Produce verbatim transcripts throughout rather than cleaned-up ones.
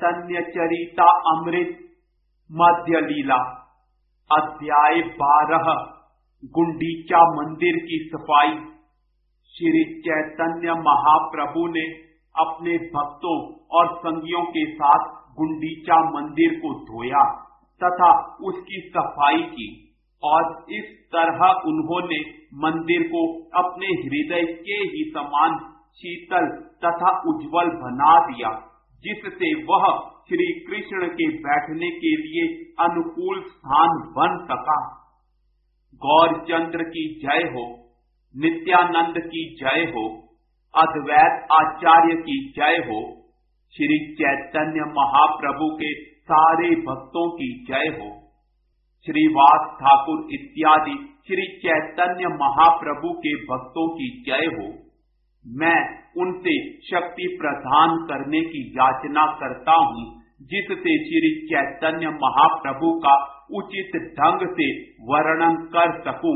चैतन्य चरिता अमृत मध्य लीला अध्याय बारह गुंडीचा मंदिर की सफाई। श्री चैतन्य महाप्रभु ने अपने भक्तों और संगियों के साथ गुंडीचा मंदिर को धोया तथा उसकी सफाई की और इस तरह उन्होंने मंदिर को अपने हृदय के ही समान शीतल तथा उज्जवल बना दिया, जिससे वह श्री कृष्ण के बैठने के लिए अनुकूल स्थान बन सका। गौरचंद्र की जय हो, नित्यानंद की जय हो, अद्वैत आचार्य की जय हो, श्री चैतन्य महाप्रभु के सारे भक्तों की जय हो। श्रीवास ठाकुर इत्यादि श्री चैतन्य महाप्रभु के भक्तों की जय हो। मैं उनसे शक्ति प्रदान करने की याचना करता हूँ, जिससे श्री चैतन्य महाप्रभु का उचित ढंग से वर्णन कर सकूं।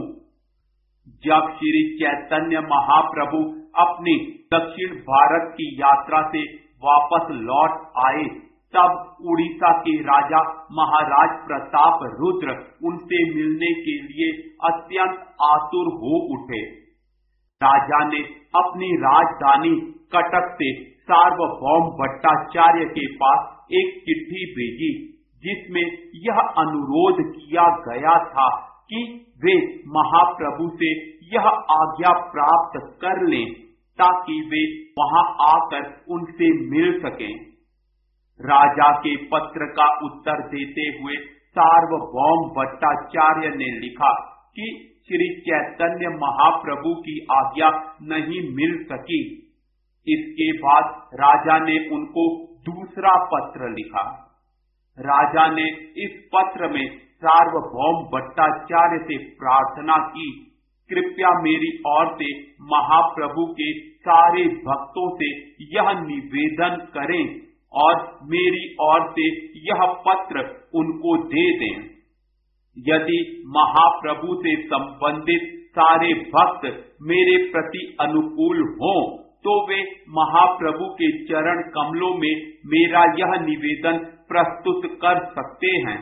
जब श्री चैतन्य महाप्रभु अपनी दक्षिण भारत की यात्रा से वापस लौट आए, तब उड़ीसा के राजा महाराज प्रताप रुद्र उनसे मिलने के लिए अत्यंत आतुर हो उठे। राजा ने अपनी राजधानी कटक से सार्वभौम भट्टाचार्य के पास एक चिट्ठी भेजी, जिसमें यह अनुरोध किया गया था कि वे महाप्रभु से यह आज्ञा प्राप्त कर लें ताकि वे वहां आकर उनसे मिल सकें। राजा के पत्र का उत्तर देते हुए सार्वभौम भट्टाचार्य ने लिखा कि श्री चैतन्य महाप्रभु की आज्ञा नहीं मिल सकी। इसके बाद राजा ने उनको दूसरा पत्र लिखा। राजा ने इस पत्र में सार्वभौम भट्टाचार्य से प्रार्थना की, कृपया मेरी ओर से महाप्रभु के सारे भक्तों से यह निवेदन करें और मेरी ओर से यह पत्र उनको दे दें। यदि महाप्रभु से संबंधित सारे भक्त मेरे प्रति अनुकूल हों, तो वे महाप्रभु के चरण कमलों में मेरा यह निवेदन प्रस्तुत कर सकते हैं।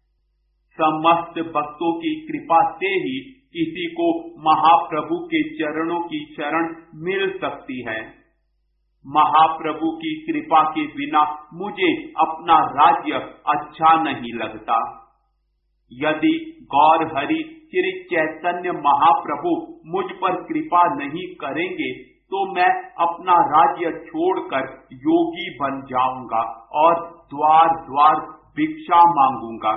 समस्त भक्तों की कृपा से ही किसी को महाप्रभु के चरणों की शरण मिल सकती है। महाप्रभु की कृपा के बिना मुझे अपना राज्य अच्छा नहीं लगता। यदि गौर हरि श्री चैतन्य महाप्रभु मुझ पर कृपा नहीं करेंगे, तो मैं अपना राज्य छोड़कर योगी बन जाऊंगा और द्वार द्वार भिक्षा मांगूंगा।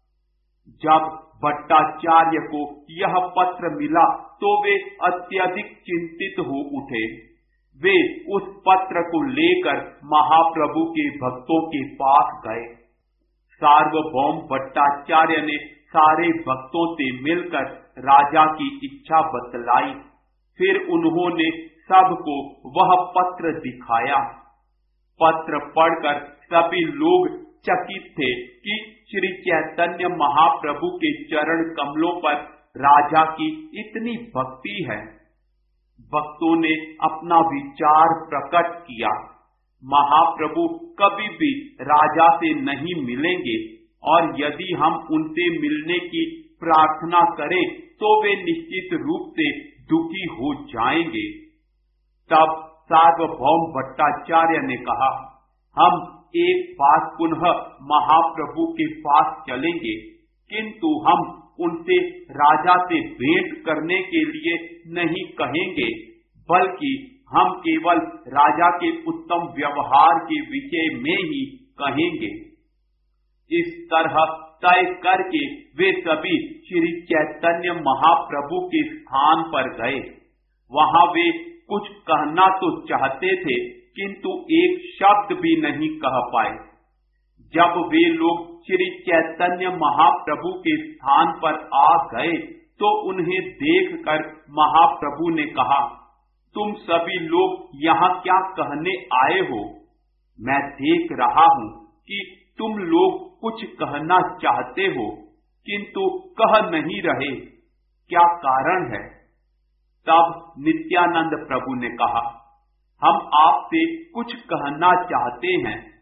जब भट्टाचार्य को यह पत्र मिला तो वे अत्यधिक चिंतित हो उठे। वे उस पत्र को लेकर महाप्रभु के भक्तों के पास गए। सार्वभौम भट्टाचार्य ने सारे भक्तों से मिलकर राजा की इच्छा बतलाई। फिर उन्होंने सबको वह पत्र दिखाया। पत्र पढ़कर सभी लोग चकित थे कि श्री चैतन्य महाप्रभु के चरण कमलों पर राजा की इतनी भक्ति है। भक्तों ने अपना विचार प्रकट किया, महाप्रभु कभी भी राजा से नहीं मिलेंगे और यदि हम उनसे मिलने की प्रार्थना करें तो वे निश्चित रूप से दुखी हो जाएंगे। तब सार्वभौम भट्टाचार्य ने कहा, हम एक बार पुनः महाप्रभु के पास चलेंगे, किंतु हम उनसे राजा से भेंट करने के लिए नहीं कहेंगे, बल्कि हम केवल राजा के उत्तम व्यवहार के विषय में ही कहेंगे। इस तरह तय करके वे सभी श्री चैतन्य महाप्रभु के स्थान पर गए। वहां वे कुछ कहना तो चाहते थे, किंतु एक शब्द भी नहीं कह पाए। जब वे लोग श्री चैतन्य महाप्रभु के स्थान पर आ गए तो उन्हें देखकर महाप्रभु ने कहा, तुम सभी लोग यहाँ क्या कहने आए हो? मैं देख रहा हूँ कि तुम लोग कुछ कहना चाहते हो, किंतु कह नहीं रहे, क्या कारण है? तब नित्यानंद प्रभु ने कहा, हम आपसे कुछ कहना चाहते हैं।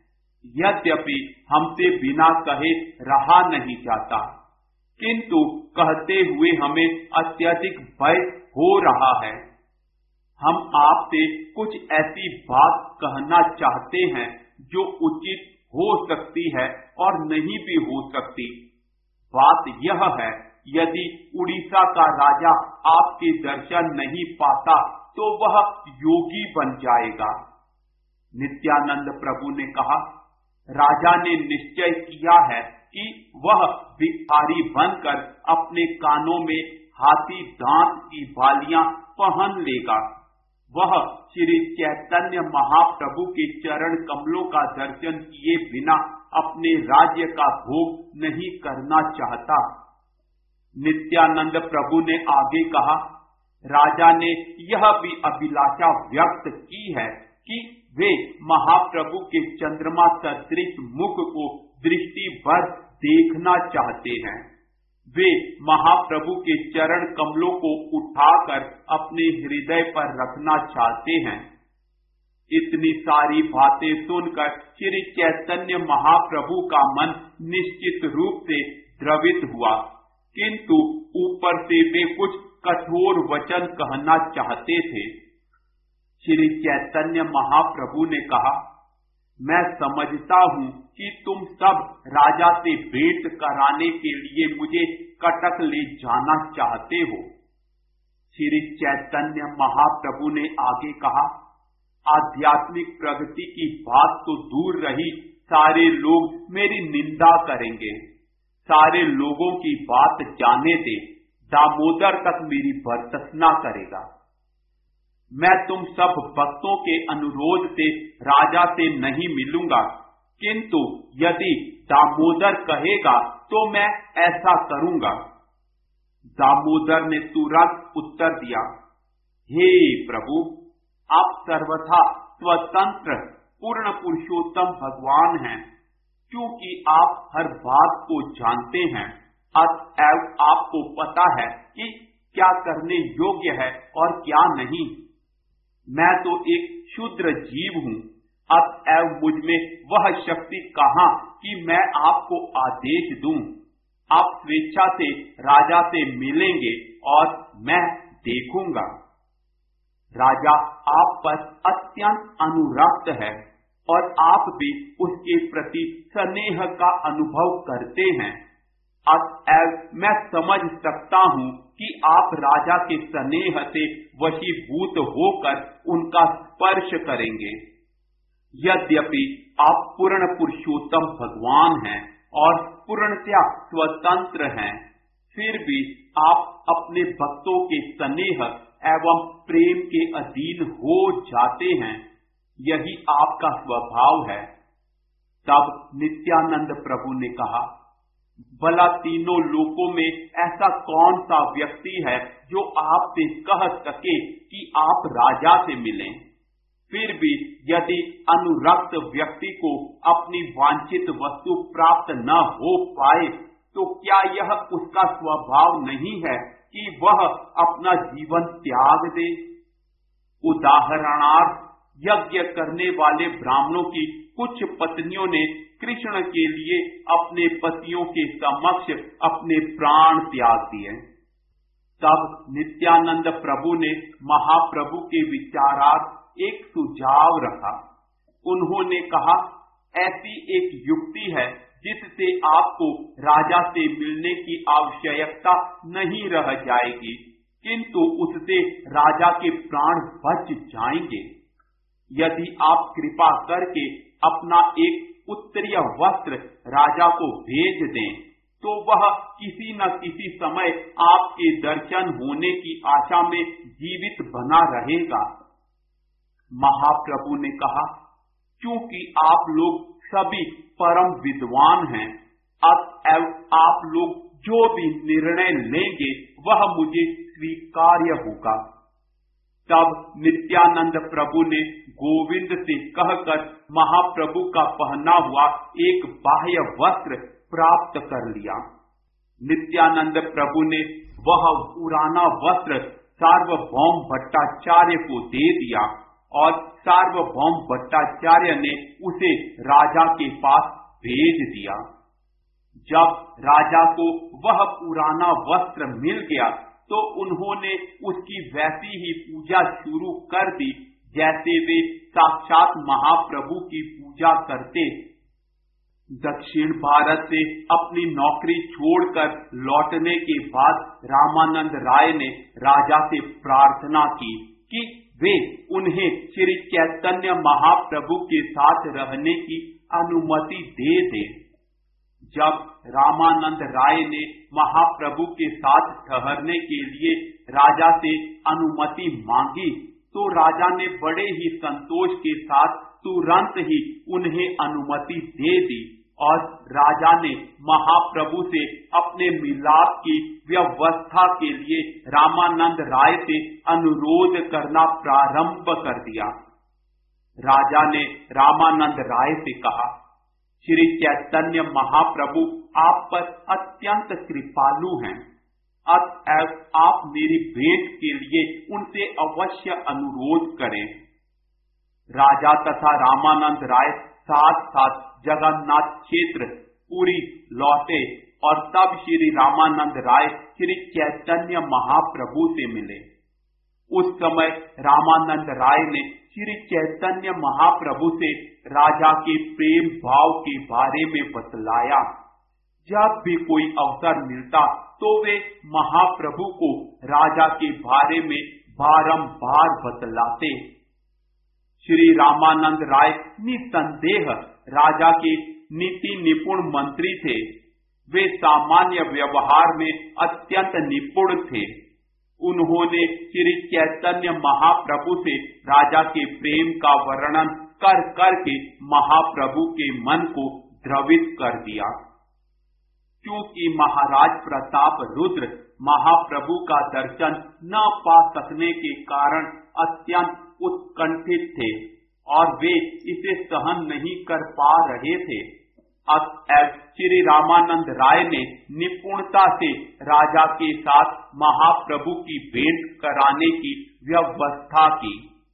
यद्यपि हमसे बिना कहे रहा नहीं जाता, किंतु कहते हुए हमें अत्यधिक भय हो रहा है। हम आपसे कुछ ऐसी बात कहना चाहते हैं जो उचित हो सकती है और नहीं भी हो सकती। बात यह है, यदि उड़ीसा का राजा आपके दर्शन नहीं पाता तो वह योगी बन जाएगा। नित्यानंद प्रभु ने कहा, राजा ने निश्चय किया है कि वह भिखारी बनकर अपने कानों में हाथी दांत की बालियां पहन लेगा। वह श्री चैतन्य महाप्रभु के चरण कमलों का दर्शन किए बिना अपने राज्य का भोग नहीं करना चाहता। नित्यानंद प्रभु ने आगे कहा, राजा ने यह भी अभिलाषा व्यक्त की है कि वे महाप्रभु के चंद्रमा सदृश मुख को दृष्टि भर देखना चाहते हैं। वे महाप्रभु के चरण कमलों को उठाकर अपने हृदय पर रखना चाहते हैं। इतनी सारी बातें सुनकर श्री चैतन्य महाप्रभु का मन निश्चित रूप से द्रवित हुआ, किंतु ऊपर से वे कुछ कठोर वचन कहना चाहते थे। श्री चैतन्य महाप्रभु ने कहा, मैं समझता हूँ कि तुम सब राजा से भेंट कराने के लिए मुझे कटक ले जाना चाहते हो। श्री चैतन्य महाप्रभु ने आगे कहा, आध्यात्मिक प्रगति की बात तो दूर रही, सारे लोग मेरी निंदा करेंगे। सारे लोगों की बात जाने दे, दामोदर तक मेरी भर्त्सना करेगा। मैं तुम सब भक्तों के अनुरोध से राजा से नहीं मिलूंगा, किंतु यदि दामोदर कहेगा तो मैं ऐसा करूंगा। दामोदर ने तुरंत उत्तर दिया, हे प्रभु, आप सर्वथा स्वतंत्र पूर्ण पुरुषोत्तम भगवान हैं। क्योंकि आप हर बात को जानते हैं, अतएव आपको पता है कि क्या करने योग्य है और क्या नहीं। मैं तो एक शूद्र जीव हूँ, अतएव मुझ में वह शक्ति कहाँ कि मैं आपको आदेश दूं। आप स्वेच्छा से राजा से मिलेंगे और मैं देखूंगा। राजा आप पर अत्यंत अनुरक्त है और आप भी उसके प्रति स्नेह का अनुभव करते हैं। अतएव मैं समझ सकता हूँ कि आप राजा के स्नेह से वशीभूत होकर उनका स्पर्श करेंगे। यद्यपि आप पूर्ण पुरुषोत्तम भगवान हैं और पूर्णतया स्वतंत्र हैं, फिर भी आप अपने भक्तों के स्नेह एवं प्रेम के अधीन हो जाते हैं। यही आपका स्वभाव है। तब नित्यानंद प्रभु ने कहा, भला तीनों लोकों में ऐसा कौन सा व्यक्ति है जो आपसे कह सके कि आप राजा से मिलें। फिर भी यदि अनुरक्त व्यक्ति को अपनी वांछित वस्तु प्राप्त न हो पाए तो क्या यह उसका स्वभाव नहीं है कि वह अपना जीवन त्याग दे। उदाहरणार्थ, यज्ञ करने वाले ब्राह्मणों की कुछ पत्नियों ने कृष्ण के लिए अपने पतियों के समक्ष अपने प्राण त्याग दिए। तब नित्यानंद प्रभु ने महाप्रभु के विचारार्थ एक सुझाव रखा। उन्होंने कहा, ऐसी एक युक्ति है जिससे आपको राजा से मिलने की आवश्यकता नहीं रह जाएगी, किंतु उससे राजा के प्राण बच जाएंगे। यदि आप कृपा करके अपना एक उत्तरीय वस्त्र राजा को भेज दें तो वह किसी न किसी समय आपके दर्शन होने की आशा में जीवित बना रहेगा। महाप्रभु ने कहा, क्योंकि आप लोग सभी परम विद्वान हैं, अतएव आप लोग जो भी निर्णय लेंगे वह मुझे स्वीकार्य होगा। तब नित्यानंद प्रभु ने गोविंद से कहकर महाप्रभु का पहना हुआ एक बाह्य वस्त्र प्राप्त कर लिया। नित्यानंद प्रभु ने वह पुराना वस्त्र सार्वभौम भट्टाचार्य को दे दिया और सार्वभौम भट्टाचार्य ने उसे राजा के पास भेज दिया। जब राजा को वह पुराना वस्त्र मिल गया तो उन्होंने उसकी वैसी ही पूजा शुरू कर दी जैसे वे साक्षात महाप्रभु की पूजा करते। दक्षिण भारत से अपनी नौकरी छोड़कर लौटने के बाद रामानंद राय ने राजा से प्रार्थना की कि वे उन्हें श्री चैतन्य महाप्रभु के साथ रहने की अनुमति दे दें। जब रामानंद राय ने महाप्रभु के साथ ठहरने के लिए राजा से अनुमति मांगी तो राजा ने बड़े ही संतोष के साथ तुरंत ही उन्हें अनुमति दे दी और राजा ने महाप्रभु से अपने मिलाप की व्यवस्था के लिए रामानंद राय से अनुरोध करना प्रारंभ कर दिया। राजा ने रामानंद राय से कहा, श्री चैतन्य महाप्रभु आप पर अत्यंत कृपालु हैं, अतएव आप मेरी भेंट के लिए उनसे अवश्य अनुरोध करें। राजा तथा रामानंद राय साथ साथ जगन्नाथ क्षेत्र पुरी लौटे और तब श्री रामानंद राय श्री चैतन्य महाप्रभु से मिले। उस समय रामानंद राय ने श्री चैतन्य महाप्रभु से राजा के प्रेम भाव के बारे में बतलाया। जब भी कोई अवसर मिलता तो वे महाप्रभु को राजा के बारे में बारंबार बतलाते। श्री रामानंद राय निसंदेह राजा के नीति निपुण मंत्री थे। वे सामान्य व्यवहार में अत्यंत निपुण थे। उन्होंने श्री चैतन्य महाप्रभु से राजा के प्रेम का वर्णन कर कर के महाप्रभु के मन को द्रवित कर दिया। क्योंकि महाराज प्रताप रुद्र महाप्रभु का दर्शन न पा सकने के कारण अत्यंत उत्कंठित थे और वे इसे सहन नहीं कर पा रहे थे। अतएव श्री रामानंद राय ने निपुणता से राजा के साथ महाप्रभु की भेंट कराने की व्यवस्था की।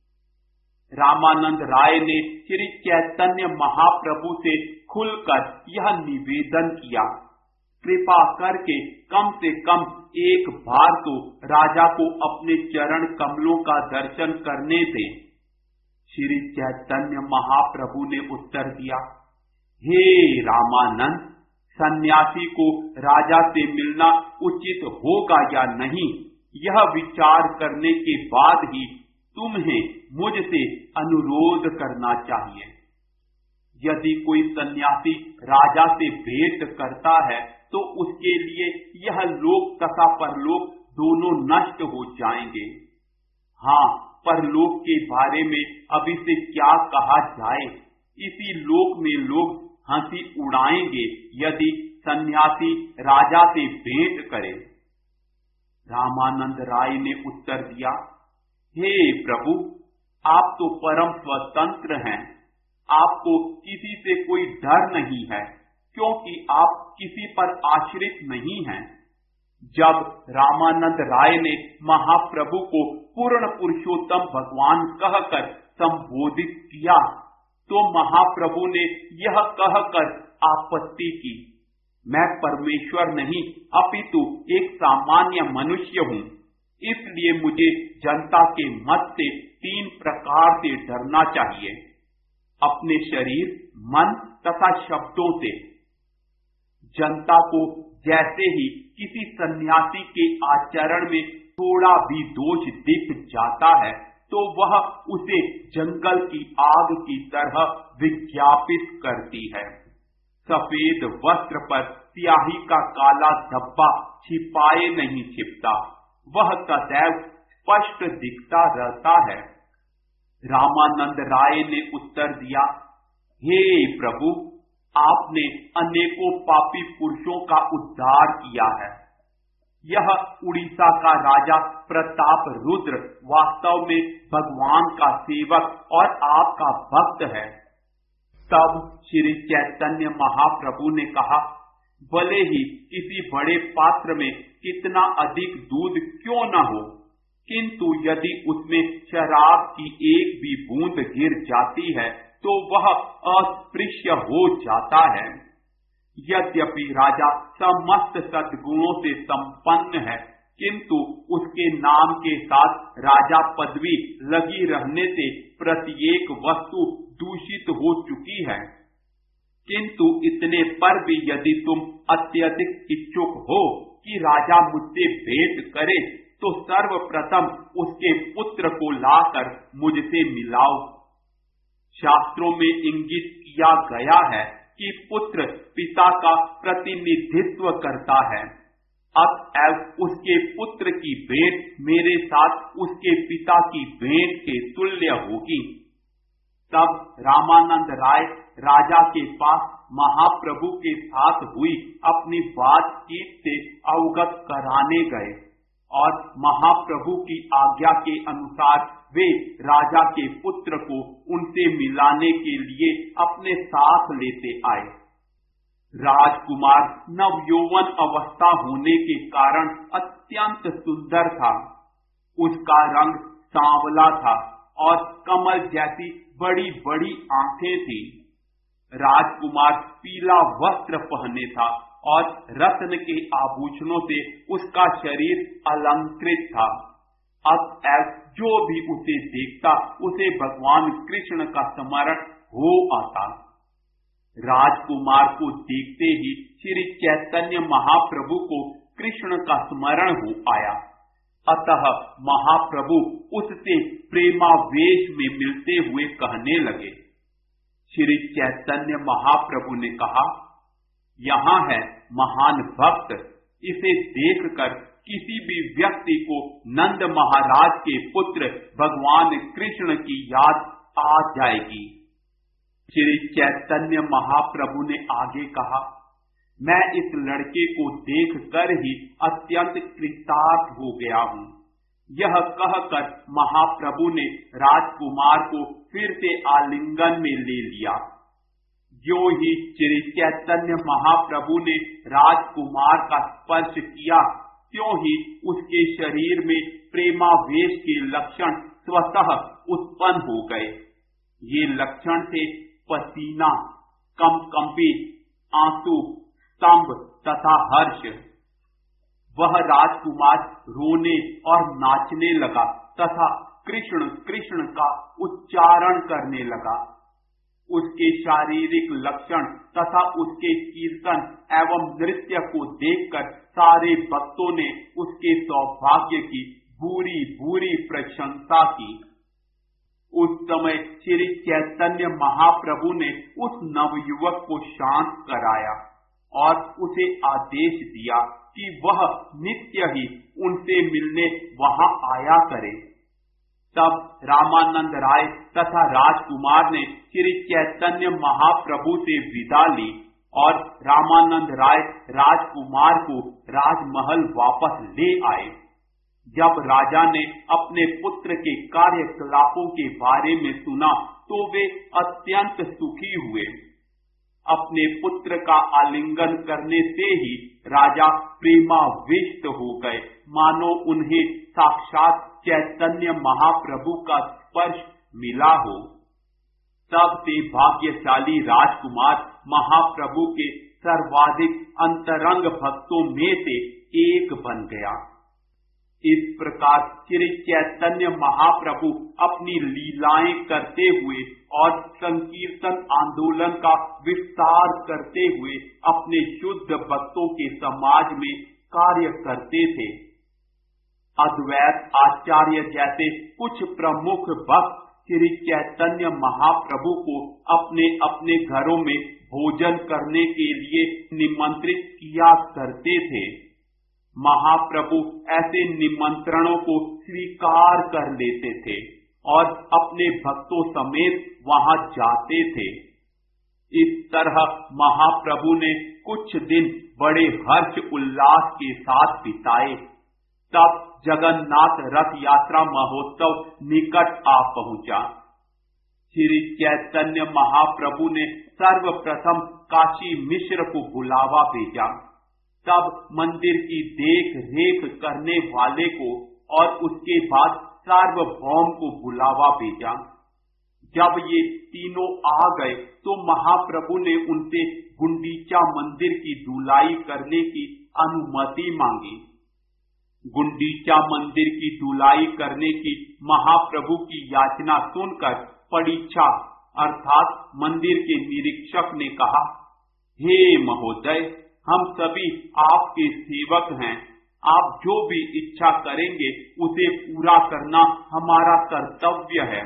रामानंद राय ने श्री चैतन्य महाप्रभु से खुलकर यह निवेदन किया, कृपा करके कम से कम एक बार तो राजा को अपने चरण कमलों का दर्शन करने दें। श्री चैतन्य महाप्रभु ने उत्तर दिया, हे रामानंद, सन्यासी को राजा से मिलना उचित होगा या नहीं, यह विचार करने के बाद ही तुम्हें मुझसे अनुरोध करना चाहिए। यदि कोई सन्यासी राजा से भेंट करता है तो उसके लिए यह लोक तथा परलोक दोनों नष्ट हो जाएंगे। हाँ, परलोक के बारे में अभी से क्या कहा जाए, इसी लोक में लोग हंसी उड़ाएंगे यदि सन्यासी राजा से भेंट करे। रामानंद राय ने उत्तर दिया, हे प्रभु, आप तो परम स्वतंत्र हैं, आपको किसी से कोई डर नहीं है क्योंकि आप किसी पर आश्रित नहीं हैं। जब रामानंद राय ने महाप्रभु को पूर्ण पुरुषोत्तम भगवान कहकर संबोधित किया तो महाप्रभु ने यह कहकर आपत्ति की, मैं परमेश्वर नहीं अपितु एक सामान्य मनुष्य हूँ, इसलिए मुझे जनता के मत से तीन प्रकार से डरना चाहिए, अपने शरीर, मन तथा शब्दों से। जनता को जैसे ही किसी सन्यासी के आचरण में थोड़ा भी दोष दिख जाता है तो वह उसे जंगल की आग की तरह विज्ञापित करती है। सफेद वस्त्र पर स्याही का काला धब्बा छिपाए नहीं छिपता, वह सदैव स्पष्ट दिखता रहता है। रामानंद राय ने उत्तर दिया, हे प्रभु, आपने अनेकों पापी पुरुषों का उद्धार किया है। यह उड़ीसा का राजा प्रताप रुद्र वास्तव में भगवान का सेवक और आपका भक्त है। तब श्री चैतन्य महाप्रभु ने कहा, भले ही किसी बड़े पात्र में कितना अधिक दूध क्यों न हो, किंतु यदि उसमें शराब की एक भी बूंद गिर जाती है तो वह अस्पृश्य हो जाता है। यद्यपि राजा समस्त सद्गुणों से संपन्न है, किंतु उसके नाम के साथ राजा पदवी लगी रहने से प्रत्येक वस्तु दूषित हो चुकी है। किंतु इतने पर भी यदि तुम अत्यधिक इच्छुक हो कि राजा मुझसे भेंट करे, तो सर्वप्रथम उसके पुत्र को लाकर मुझसे मिलाओ। शास्त्रों में इंगित किया गया है कि पुत्र पिता का प्रतिनिधित्व करता है, अतएव उसके पुत्र की भेंट मेरे साथ उसके पिता की भेंट के तुल्य होगी। तब रामानंद राय राजा के पास महाप्रभु के साथ हुई अपनी बातचीत से अवगत कराने गए और महाप्रभु की आज्ञा के अनुसार वे राजा के पुत्र को उनसे मिलाने के लिए अपने साथ लेते आए। राजकुमार नवयौवन अवस्था होने के कारण अत्यंत सुंदर था। उसका रंग सांवला था और कमल जैसी बड़ी बड़ी आंखें थी। राजकुमार पीला वस्त्र पहने था और रत्न के आभूषणों से उसका शरीर अलंकृत था। अतएव जो भी उसे देखता उसे भगवान कृष्ण का स्मरण हो आता। राजकुमार को देखते ही श्री चैतन्य महाप्रभु को कृष्ण का स्मरण हो आया। अतः महाप्रभु उससे प्रेमावेश में मिलते हुए कहने लगे। श्री चैतन्य महाप्रभु ने कहा, यहाँ है महान भक्त, इसे देखकर किसी भी व्यक्ति को नंद महाराज के पुत्र भगवान कृष्ण की याद आ जाएगी। श्री चैतन्य महाप्रभु ने आगे कहा, मैं इस लड़के को देखकर ही अत्यंत कृतार्थ हो गया हूँ। यह कहकर महाप्रभु ने राजकुमार को फिर से आलिंगन में ले लिया। जो ही श्री चैतन्य महाप्रभु ने राजकुमार का स्पर्श किया, त्यों ही उसके शरीर में प्रेमावेश के लक्षण स्वतः उत्पन्न हो गए। ये लक्षण थे पसीना, कंपकंपी, आंसू, स्तंभ तथा हर्ष। वह राजकुमार रोने और नाचने लगा तथा कृष्ण कृष्ण का उच्चारण करने लगा। उसके शारीरिक लक्षण तथा उसके कीर्तन एवं नृत्य को देखकर सारे भक्तों ने उसके सौभाग्य की बुरी बुरी प्रशंसा की। उस समय श्री चैतन्य महाप्रभु ने उस नवयुवक को शांत कराया और उसे आदेश दिया कि वह नित्य ही उनसे मिलने वहां आया करे। तब रामानंद राय तथा राजकुमार ने श्री चैतन्य महाप्रभु से विदा ली और रामानंद राय राजकुमार को राजमहल वापस ले आए। जब राजा ने अपने पुत्र के कार्यकलापों के बारे में सुना तो वे अत्यंत सुखी हुए। अपने पुत्र का आलिंगन करने से ही राजा प्रेमाविष्ट हो गए, मानो उन्हें साक्षात चैतन्य महाप्रभु का स्पर्श मिला हो। तब से भाग्यशाली राजकुमार महाप्रभु के सर्वाधिक अंतरंग भक्तों में से एक बन गया। इस प्रकार श्री चैतन्य महाप्रभु अपनी लीलाएं करते हुए और संकीर्तन आंदोलन का विस्तार करते हुए अपने शुद्ध भक्तों के समाज में कार्य करते थे। अद्वैत आचार्य जैसे कुछ प्रमुख भक्त श्री चैतन्य महाप्रभु को अपने अपने घरों में भोजन करने के लिए निमंत्रित किया करते थे। महाप्रभु ऐसे निमंत्रणों को स्वीकार कर लेते थे और अपने भक्तों समेत वहां जाते थे। इस तरह महाप्रभु ने कुछ दिन बड़े हर्ष उल्लास के साथ बिताए। तब जगन्नाथ रथ यात्रा महोत्सव निकट आ पहुंचा। श्री चैतन्य महाप्रभु ने सर्वप्रथम काशी मिश्र को बुलावा भेजा। तब मंदिर की देख रेख करने वाले को और उसके बाद सार्वभौम को बुलावा भेजा। जब ये तीनों आ गए तो महाप्रभु ने उनसे गुंडीचा मंदिर की धुलाई करने की अनुमति मांगी। गुंडीचा मंदिर की धुलाई करने की महाप्रभु की याचना सुनकर परीक्षा अर्थात मंदिर के निरीक्षक ने कहा, हे महोदय, हम सभी आपके सेवक हैं। आप जो भी इच्छा करेंगे उसे पूरा करना हमारा कर्तव्य है।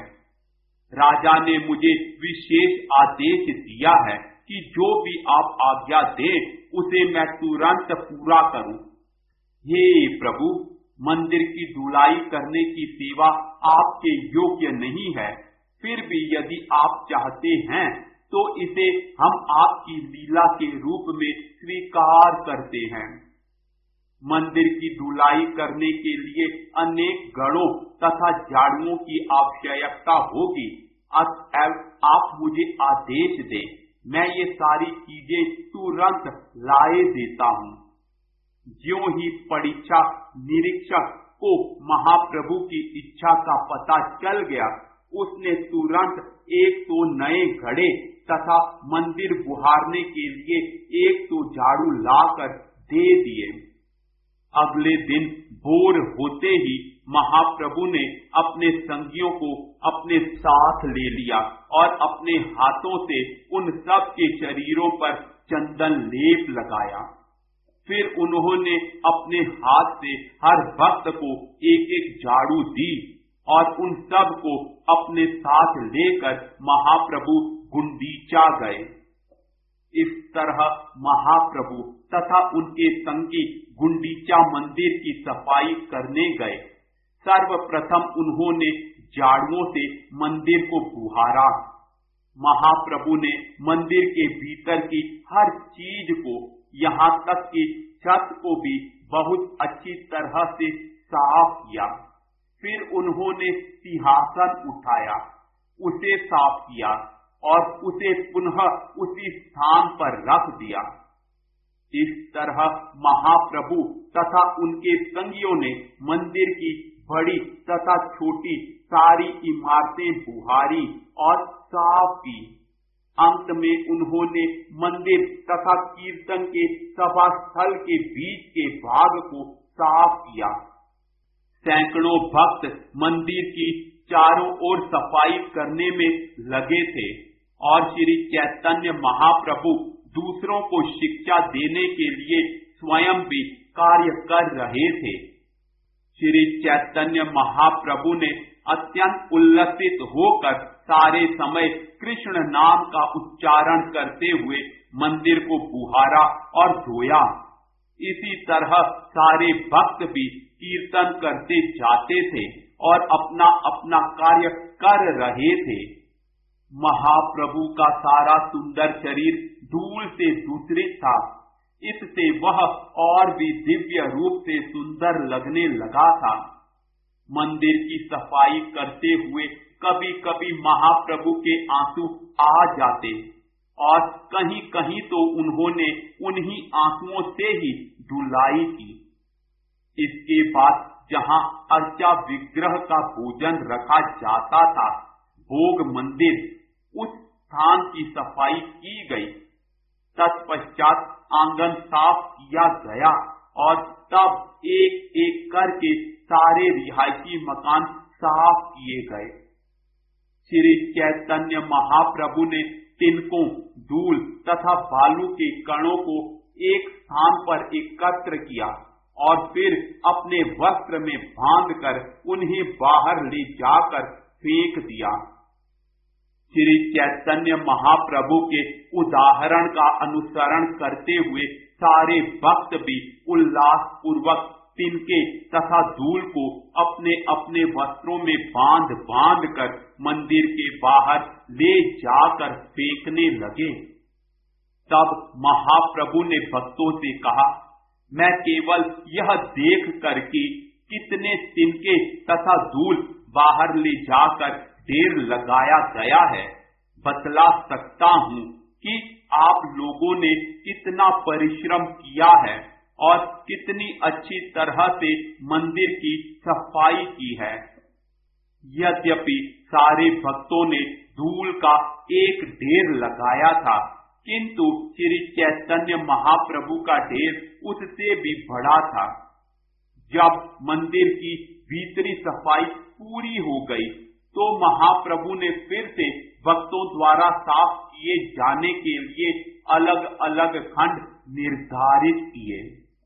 राजा ने मुझे विशेष आदेश दिया है कि जो भी आप आज्ञा दें उसे मैं तुरंत पूरा करूं। हे प्रभु, मंदिर की धुलाई करने की सेवा आपके योग्य नहीं है, फिर भी यदि आप चाहते हैं तो इसे हम आपकी लीला के रूप में स्वीकार करते हैं। मंदिर की धुलाई करने के लिए अनेक गणों तथा झाड़ुओं की आवश्यकता होगी, अतएव आप मुझे आदेश दें, मैं ये सारी चीजें तुरंत लाए देता हूँ। ज्यों ही परीक्षा निरीक्षक को महाप्रभु की इच्छा का पता चल गया, उसने तुरंत एक तो नए घड़े तथा मंदिर बुहारने के लिए एक तो झाड़ू लाकर दे दिए। अगले दिन भोर होते ही महाप्रभु ने अपने संगियों को अपने साथ ले लिया और अपने हाथों से उन सब के शरीरों पर चंदन लेप लगाया। फिर उन्होंने अपने हाथ से हर भक्त को एक एक झाड़ू दी और उन सब को अपने साथ लेकर महाप्रभु गुंडीचा गए। इस तरह महाप्रभु तथा उनके संगी गुंडीचा मंदिर की सफाई करने गए। सर्वप्रथम उन्होंने झाड़ुओं से मंदिर को बुहारा। महाप्रभु ने मंदिर के भीतर की हर चीज को, यहाँ तक कि छत को भी बहुत अच्छी तरह से साफ किया। फिर उन्होंने सिंहासन उठाया, उसे साफ किया और उसे पुनः उसी स्थान पर रख दिया। इस तरह महाप्रभु तथा उनके संगियों ने मंदिर की बड़ी तथा छोटी सारी इमारतें बुहारी और साफ की। अंत में उन्होंने मंदिर तथा कीर्तन के सभा स्थल के बीच के भाग को साफ किया। सैकड़ों भक्त मंदिर की चारों ओर सफाई करने में लगे थे और श्री चैतन्य महाप्रभु दूसरों को शिक्षा देने के लिए स्वयं भी कार्य कर रहे थे। श्री चैतन्य महाप्रभु ने अत्यंत उल्लसित होकर सारे समय कृष्ण नाम का उच्चारण करते हुए मंदिर को बुहारा और धोया। इसी तरह सारे भक्त भी कीर्तन करते जाते थे और अपना अपना कार्य कर रहे थे। महाप्रभु का सारा सुंदर शरीर धूल से दूषित था, इससे वह और भी दिव्य रूप से सुंदर लगने लगा था। मंदिर की सफाई करते हुए कभी कभी महाप्रभु के आंसू आ जाते और कहीं कहीं तो उन्होंने उन्हीं आंसुओं से ही धुलाई की। इसके बाद जहाँ अर्चा विग्रह का भोजन रखा जाता था, भोग मंदिर, उस स्थान की सफाई की गई। तत्पश्चात आंगन साफ किया गया और तब एक एक करके सारे रिहायशी मकान साफ किए गए। श्री चैतन्य महाप्रभु ने तिनकों, धूल तथा बालू के कणों को एक स्थान पर एकत्र किया और फिर अपने वस्त्र में बांधकर उन्हें बाहर ले जाकर फेंक दिया। श्री चैतन्य महाप्रभु के उदाहरण का अनुसरण करते हुए सारे भक्त भी उल्लास पूर्वक तिनके तथा धूल को अपने अपने वस्त्रों में बांध बांध कर मंदिर के बाहर ले जाकर फेंकने लगे। तब महाप्रभु ने भक्तों से कहा, मैं केवल यह देख कर कि कितने तिनके तथा धूल बाहर ले जाकर ढेर लगाया गया है, बतला सकता हूँ कि आप लोगों ने कितना परिश्रम किया है और कितनी अच्छी तरह से मंदिर की सफाई की है। यद्यपि सारे भक्तों ने धूल का एक ढेर लगाया था, किंतु श्री चैतन्य महाप्रभु का ढेर उससे भी बड़ा था। जब मंदिर की भीतरी सफाई पूरी हो गई तो महाप्रभु ने फिर से भक्तों द्वारा साफ किए जाने के लिए अलग अलग खंड निर्धारित किए।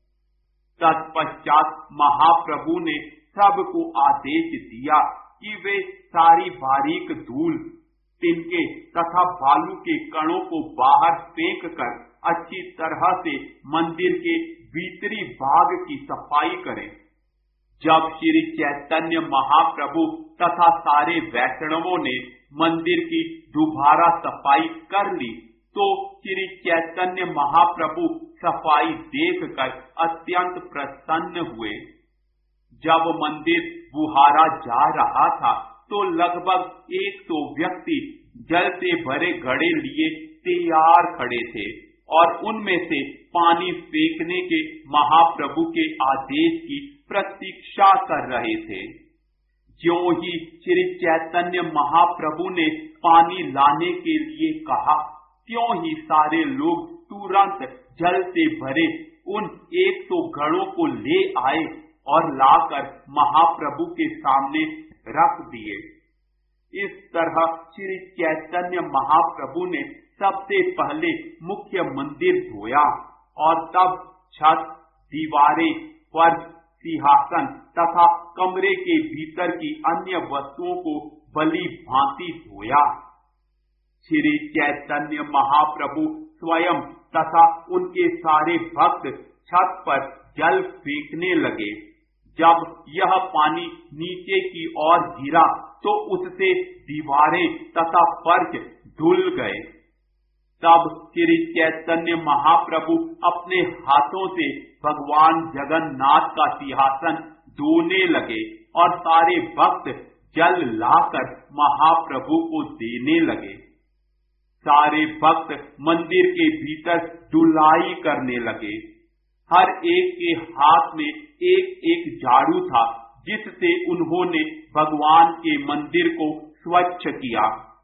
तत्पश्चात महाप्रभु ने सबको आदेश दिया कि वे सारी बारीक धूल, तिनके तथा बालू के कणों को बाहर फेंक कर अच्छी तरह से मंदिर के भीतरी भाग की सफाई करें। जब श्री चैतन्य महाप्रभु तथा सारे वैष्णवों ने मंदिर की दोबारा सफाई कर ली तो श्री चैतन्य महाप्रभु सफाई देखकर अत्यंत प्रसन्न हुए। जब मंदिर बुहारा जा रहा था तो लगभग एक सौ व्यक्ति जल से भरे घड़े लिए तैयार खड़े थे और उनमें से पानी फेंकने के महाप्रभु के आदेश की प्रतीक्षा कर रहे थे। ज्यों ही श्री चैतन्य महाप्रभु ने पानी लाने के लिए कहा, त्यों ही सारे लोग तुरंत जल से भरे उन एक सौ घड़ों को ले आए और लाकर महाप्रभु के सामने रख दिए। इस तरह श्री चैतन्य महाप्रभु ने सबसे पहले मुख्य मंदिर धोया और तब छत, दीवारें, फर्श, सिंहासन तथा कमरे के भीतर की अन्य वस्तुओं को भली भांति धोया। श्री चैतन्य महाप्रभु स्वयं तथा उनके सारे भक्त छत पर जल फेंकने लगे। जब यह पानी नीचे की ओर गिरा तो उससे दीवारें तथा फर्श धुल गए। तब श्री चैतन्य महाप्रभु अपने हाथों से भगवान जगन्नाथ का सिंहासन धोने लगे और सारे भक्त जल लाकर महाप्रभु को देने लगे। सारे भक्त मंदिर के भीतर धुलाई करने लगे। हर एक के हाथ में एक एक झाड़ू था जिससे उन्होंने भगवान के मंदिर को स्वच्छ किया।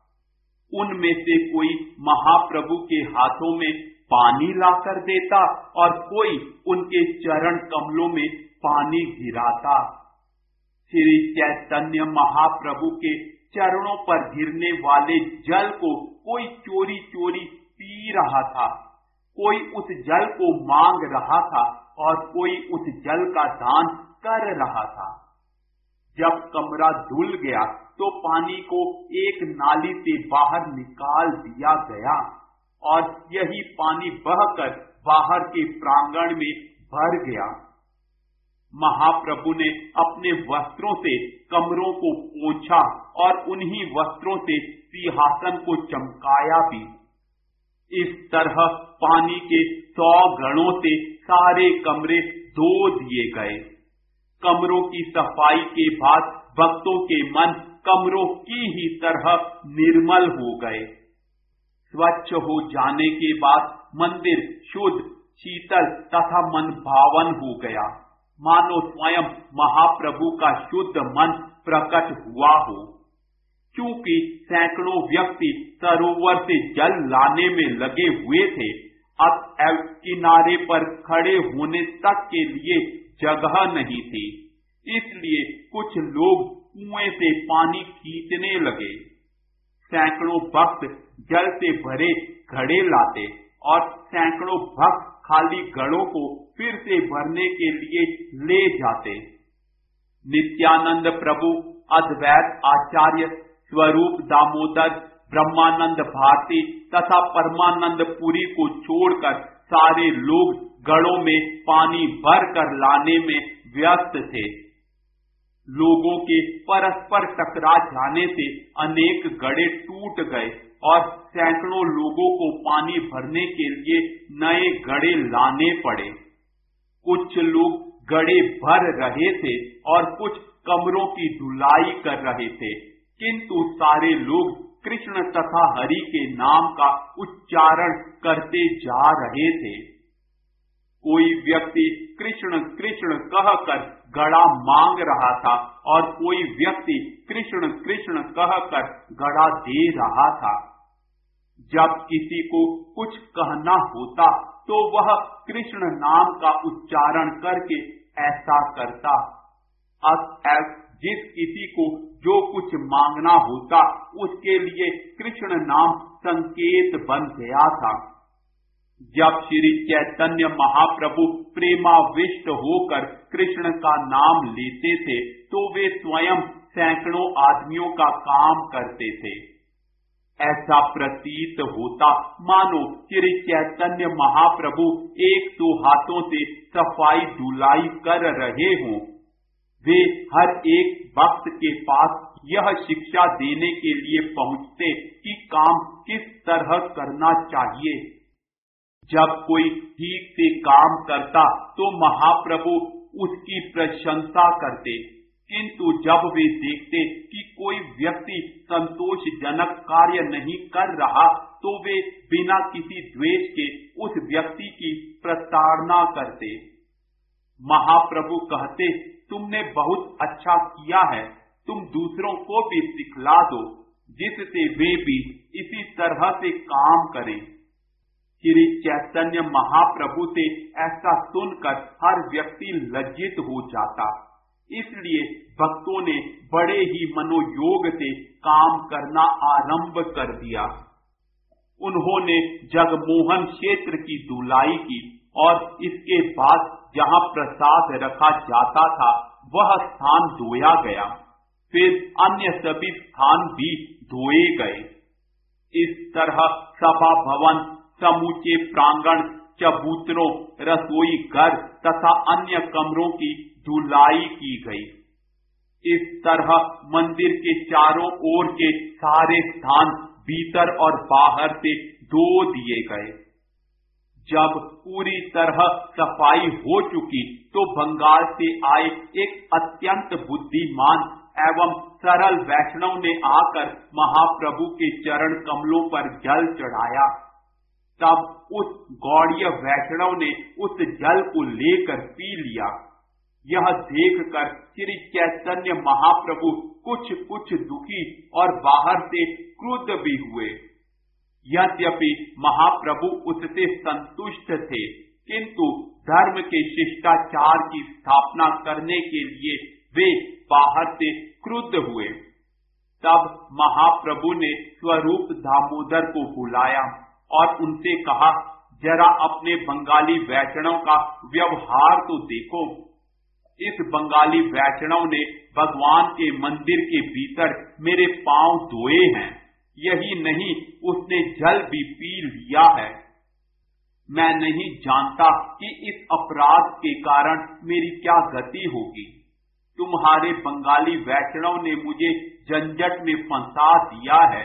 उनमें से कोई महाप्रभु के हाथों में पानी लाकर देता और कोई उनके चरण कमलों में पानी गिराता। श्री चैतन्य महाप्रभु के चरणों पर गिरने वाले जल को कोई चोरी चोरी पी रहा था, कोई उस जल को मांग रहा था और कोई उस जल का दान कर रहा था। जब कमरा धुल गया तो पानी को एक नाली से बाहर निकाल दिया गया और यही पानी बहकर बाहर के प्रांगण में भर गया। महाप्रभु ने अपने वस्त्रों से कमरों को पोंछा और उन्हीं वस्त्रों से सिंहासन को चमकाया भी। इस तरह पानी के सौ गणों से सारे कमरे धो दिए गए। कमरों की सफाई के बाद भक्तों के मन कमरों की ही तरह निर्मल हो गए। स्वच्छ हो जाने के बाद मंदिर शुद्ध, शीतल तथा मन भावन हो गया, मानो स्वयं महाप्रभु का शुद्ध मन प्रकट हुआ हो। क्योंकि सैकड़ों व्यक्ति सरोवर से जल लाने में लगे हुए थे, अतएव किनारे पर खड़े होने तक के लिए जगह नहीं थी, इसलिए कुछ लोग कुएं से पानी खींचने लगे। सैकड़ों भक्त जल से भरे घड़े लाते और सैकड़ों भक्त खाली घड़ों को फिर से भरने के लिए ले जाते। नित्यानंद प्रभु, अद्वैत आचार्य, स्वरूप दामोदर, ब्रह्मानंद भारती तथा परमानंद पुरी को छोड़कर सारे लोग घड़ों में पानी भर कर लाने में व्यस्त थे। लोगों के परस्पर टकरा जाने से अनेक घड़े टूट गए और सैकड़ों लोगों को पानी भरने के लिए नए घड़े लाने पड़े। कुछ लोग घड़े भर रहे थे और कुछ कमरों की धुलाई कर रहे थे, किंतु सारे लोग कृष्ण तथा हरि के नाम का उच्चारण करते जा रहे थे। कोई व्यक्ति कृष्ण कृष्ण कहकर घड़ा मांग रहा था और कोई व्यक्ति कृष्ण कृष्ण कहकर घड़ा दे रहा था। जब किसी को कुछ कहना होता तो वह कृष्ण नाम का उच्चारण करके ऐसा करता। अतएव जिस किसी को जो कुछ मांगना होता उसके लिए कृष्ण नाम संकेत बन गया था। जब श्री चैतन्य महाप्रभु प्रेमाविष्ट होकर कृष्ण का नाम लेते थे तो वे स्वयं सैकड़ों आदमियों का काम करते थे। ऐसा प्रतीत होता मानो श्री चैतन्य महाप्रभु एक सौ हाथों से सफाई धुलाई कर रहे हों। वे हर एक भक्त के पास यह शिक्षा देने के लिए पहुंचते कि काम किस तरह करना चाहिए। जब कोई ठीक से काम करता तो महाप्रभु उसकी प्रशंसा करते, किंतु जब वे देखते कि कोई व्यक्ति संतोषजनक कार्य नहीं कर रहा तो वे बिना किसी द्वेष के उस व्यक्ति की प्रताड़ना करते। महाप्रभु कहते, तुमने बहुत अच्छा किया है, तुम दूसरों को भी सिखला दो जिससे वे भी इसी तरह से काम करें। श्री चैतन्य महाप्रभु से ऐसा सुनकर हर व्यक्ति लज्जित हो जाता। इसलिए भक्तों ने बड़े ही मनोयोग से काम करना आरंभ कर दिया। उन्होंने जगमोहन क्षेत्र की धुलाई की और इसके बाद जहां प्रसाद रखा जाता था वह स्थान धोया गया। फिर अन्य सभी स्थान भी धोए गए। इस तरह सभा भवन, समूचे प्रांगण, चबूतरों, रसोई घर तथा अन्य कमरों की धुलाई की गई। इस तरह मंदिर के चारों ओर के सारे स्थान भीतर और बाहर से धो दिए गए। जब पूरी तरह सफाई हो चुकी तो बंगाल से आए एक अत्यंत बुद्धिमान एवं सरल वैष्णव ने आकर महाप्रभु के चरण कमलों पर जल चढ़ाया। तब उस गौड़ीय वैष्णव ने उस जल को लेकर पी लिया। यह देखकर श्री चैतन्य महाप्रभु कुछ कुछ दुखी और बाहर से क्रुद्ध भी हुए। यद्यपि महाप्रभु उससे संतुष्ट थे, किंतु धर्म के शिष्टाचार की स्थापना करने के लिए वे बाहर से क्रुद्ध हुए। तब महाप्रभु ने स्वरूप दामोदर को बुलाया और उनसे कहा, जरा अपने बंगाली वैष्णव का व्यवहार तो देखो। इस बंगाली वैष्णव ने भगवान के मंदिर के भीतर मेरे पांव धोए हैं, यही नहीं उसने जल भी पी लिया है। मैं नहीं जानता कि इस अपराध के कारण मेरी क्या गति होगी। तुम्हारे बंगाली वैष्णव ने मुझे झंझट में फंसा दिया है।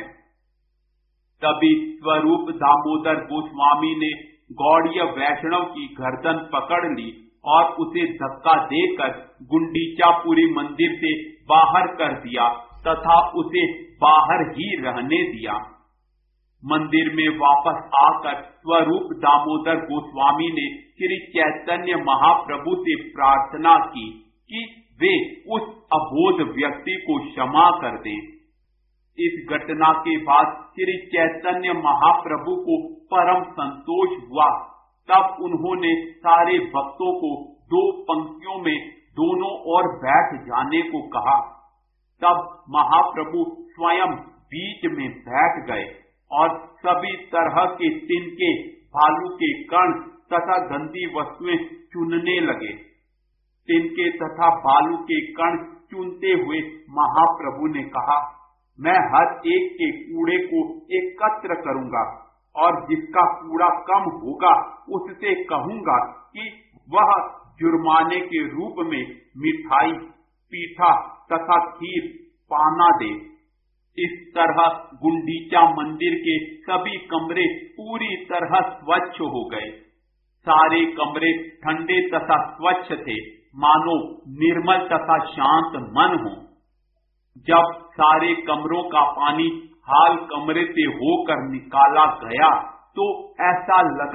तभी स्वरूप दामोदर गोस्वामी ने गौड़ीय वैष्णव की गर्दन पकड़ ली और उसे धक्का देकर गुंडीचापुरी मंदिर से बाहर कर दिया तथा उसे बाहर ही रहने दिया। मंदिर में वापस आकर स्वरूप दामोदर गोस्वामी ने श्री चैतन्य महाप्रभु से प्रार्थना की कि वे उस अबोध व्यक्ति को क्षमा कर दें। इस घटना के बाद श्री चैतन्य महाप्रभु को परम संतोष हुआ। तब उन्होंने सारे भक्तों को दो पंक्तियों में दोनों ओर बैठ जाने को कहा। तब महाप्रभु स्वयं बीच में बैठ गए और सभी तरह के तिनके, भालू के कण तथा गंदी वस्तुएं चुनने लगे। तिनके तथा भालू के कण चुनते हुए महाप्रभु ने कहा, मैं हर एक के कूड़े को एकत्र करूंगा और जिसका कूड़ा कम होगा उससे कहूंगा कि वह जुर्माने के रूप में मिठाई, पीठा तथा खीर पाना दे। इस तरह गुंडीचा मंदिर के सभी कमरे पूरी तरह स्वच्छ हो गए। सारे कमरे ठंडे तथा स्वच्छ थे, मानो निर्मल तथा शांत मन हो। जब सारे कमरों का पानी हाल कमरे से होकर निकाला गया तो ऐसा लगा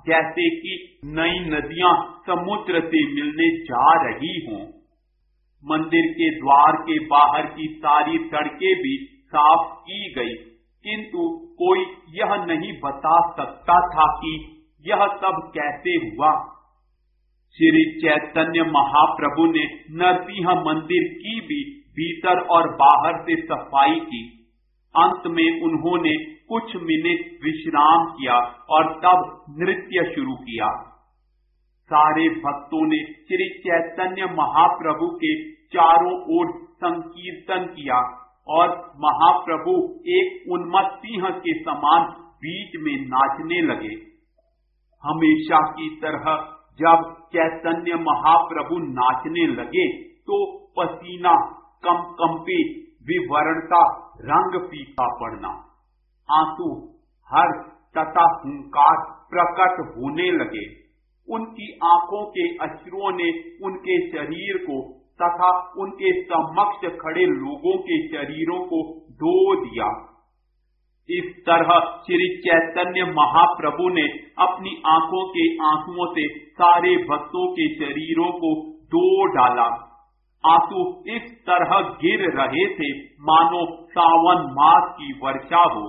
जैसे कि नई नदियां समुद्र से मिलने जा रही हों। मंदिर के द्वार के बाहर की सारी सड़कें भी साफ की गई, किंतु कोई यह नहीं बता सकता था कि यह सब कैसे हुआ। श्री चैतन्य महाप्रभु ने नरसिंह मंदिर की भी भीतर और बाहर से सफाई की। अंत में उन्होंने कुछ मिनट विश्राम किया और तब नृत्य शुरू किया। सारे भक्तों ने श्री चैतन्य महाप्रभु के चारों ओर संकीर्तन किया और महाप्रभु एक उन्मत्त सिंह के समान बीच में नाचने लगे। हमेशा की तरह जब चैतन्य महाप्रभु नाचने लगे तो पसीना, कंपकंपी, विवरणता, रंग फीका पड़ना, आंसू, हर्ष तथा हुंकार प्रकट होने लगे। उनकी आंखों के अश्रुओं ने उनके शरीर को तथा उनके समक्ष खड़े लोगों के शरीरों को धो दिया। इस तरह श्री चैतन्य महाप्रभु ने अपनी आंखों के आंसुओं से सारे भक्तों के शरीरों को धो डाला। आंसू इस तरह गिर रहे थे मानो सावन मास की वर्षा हो।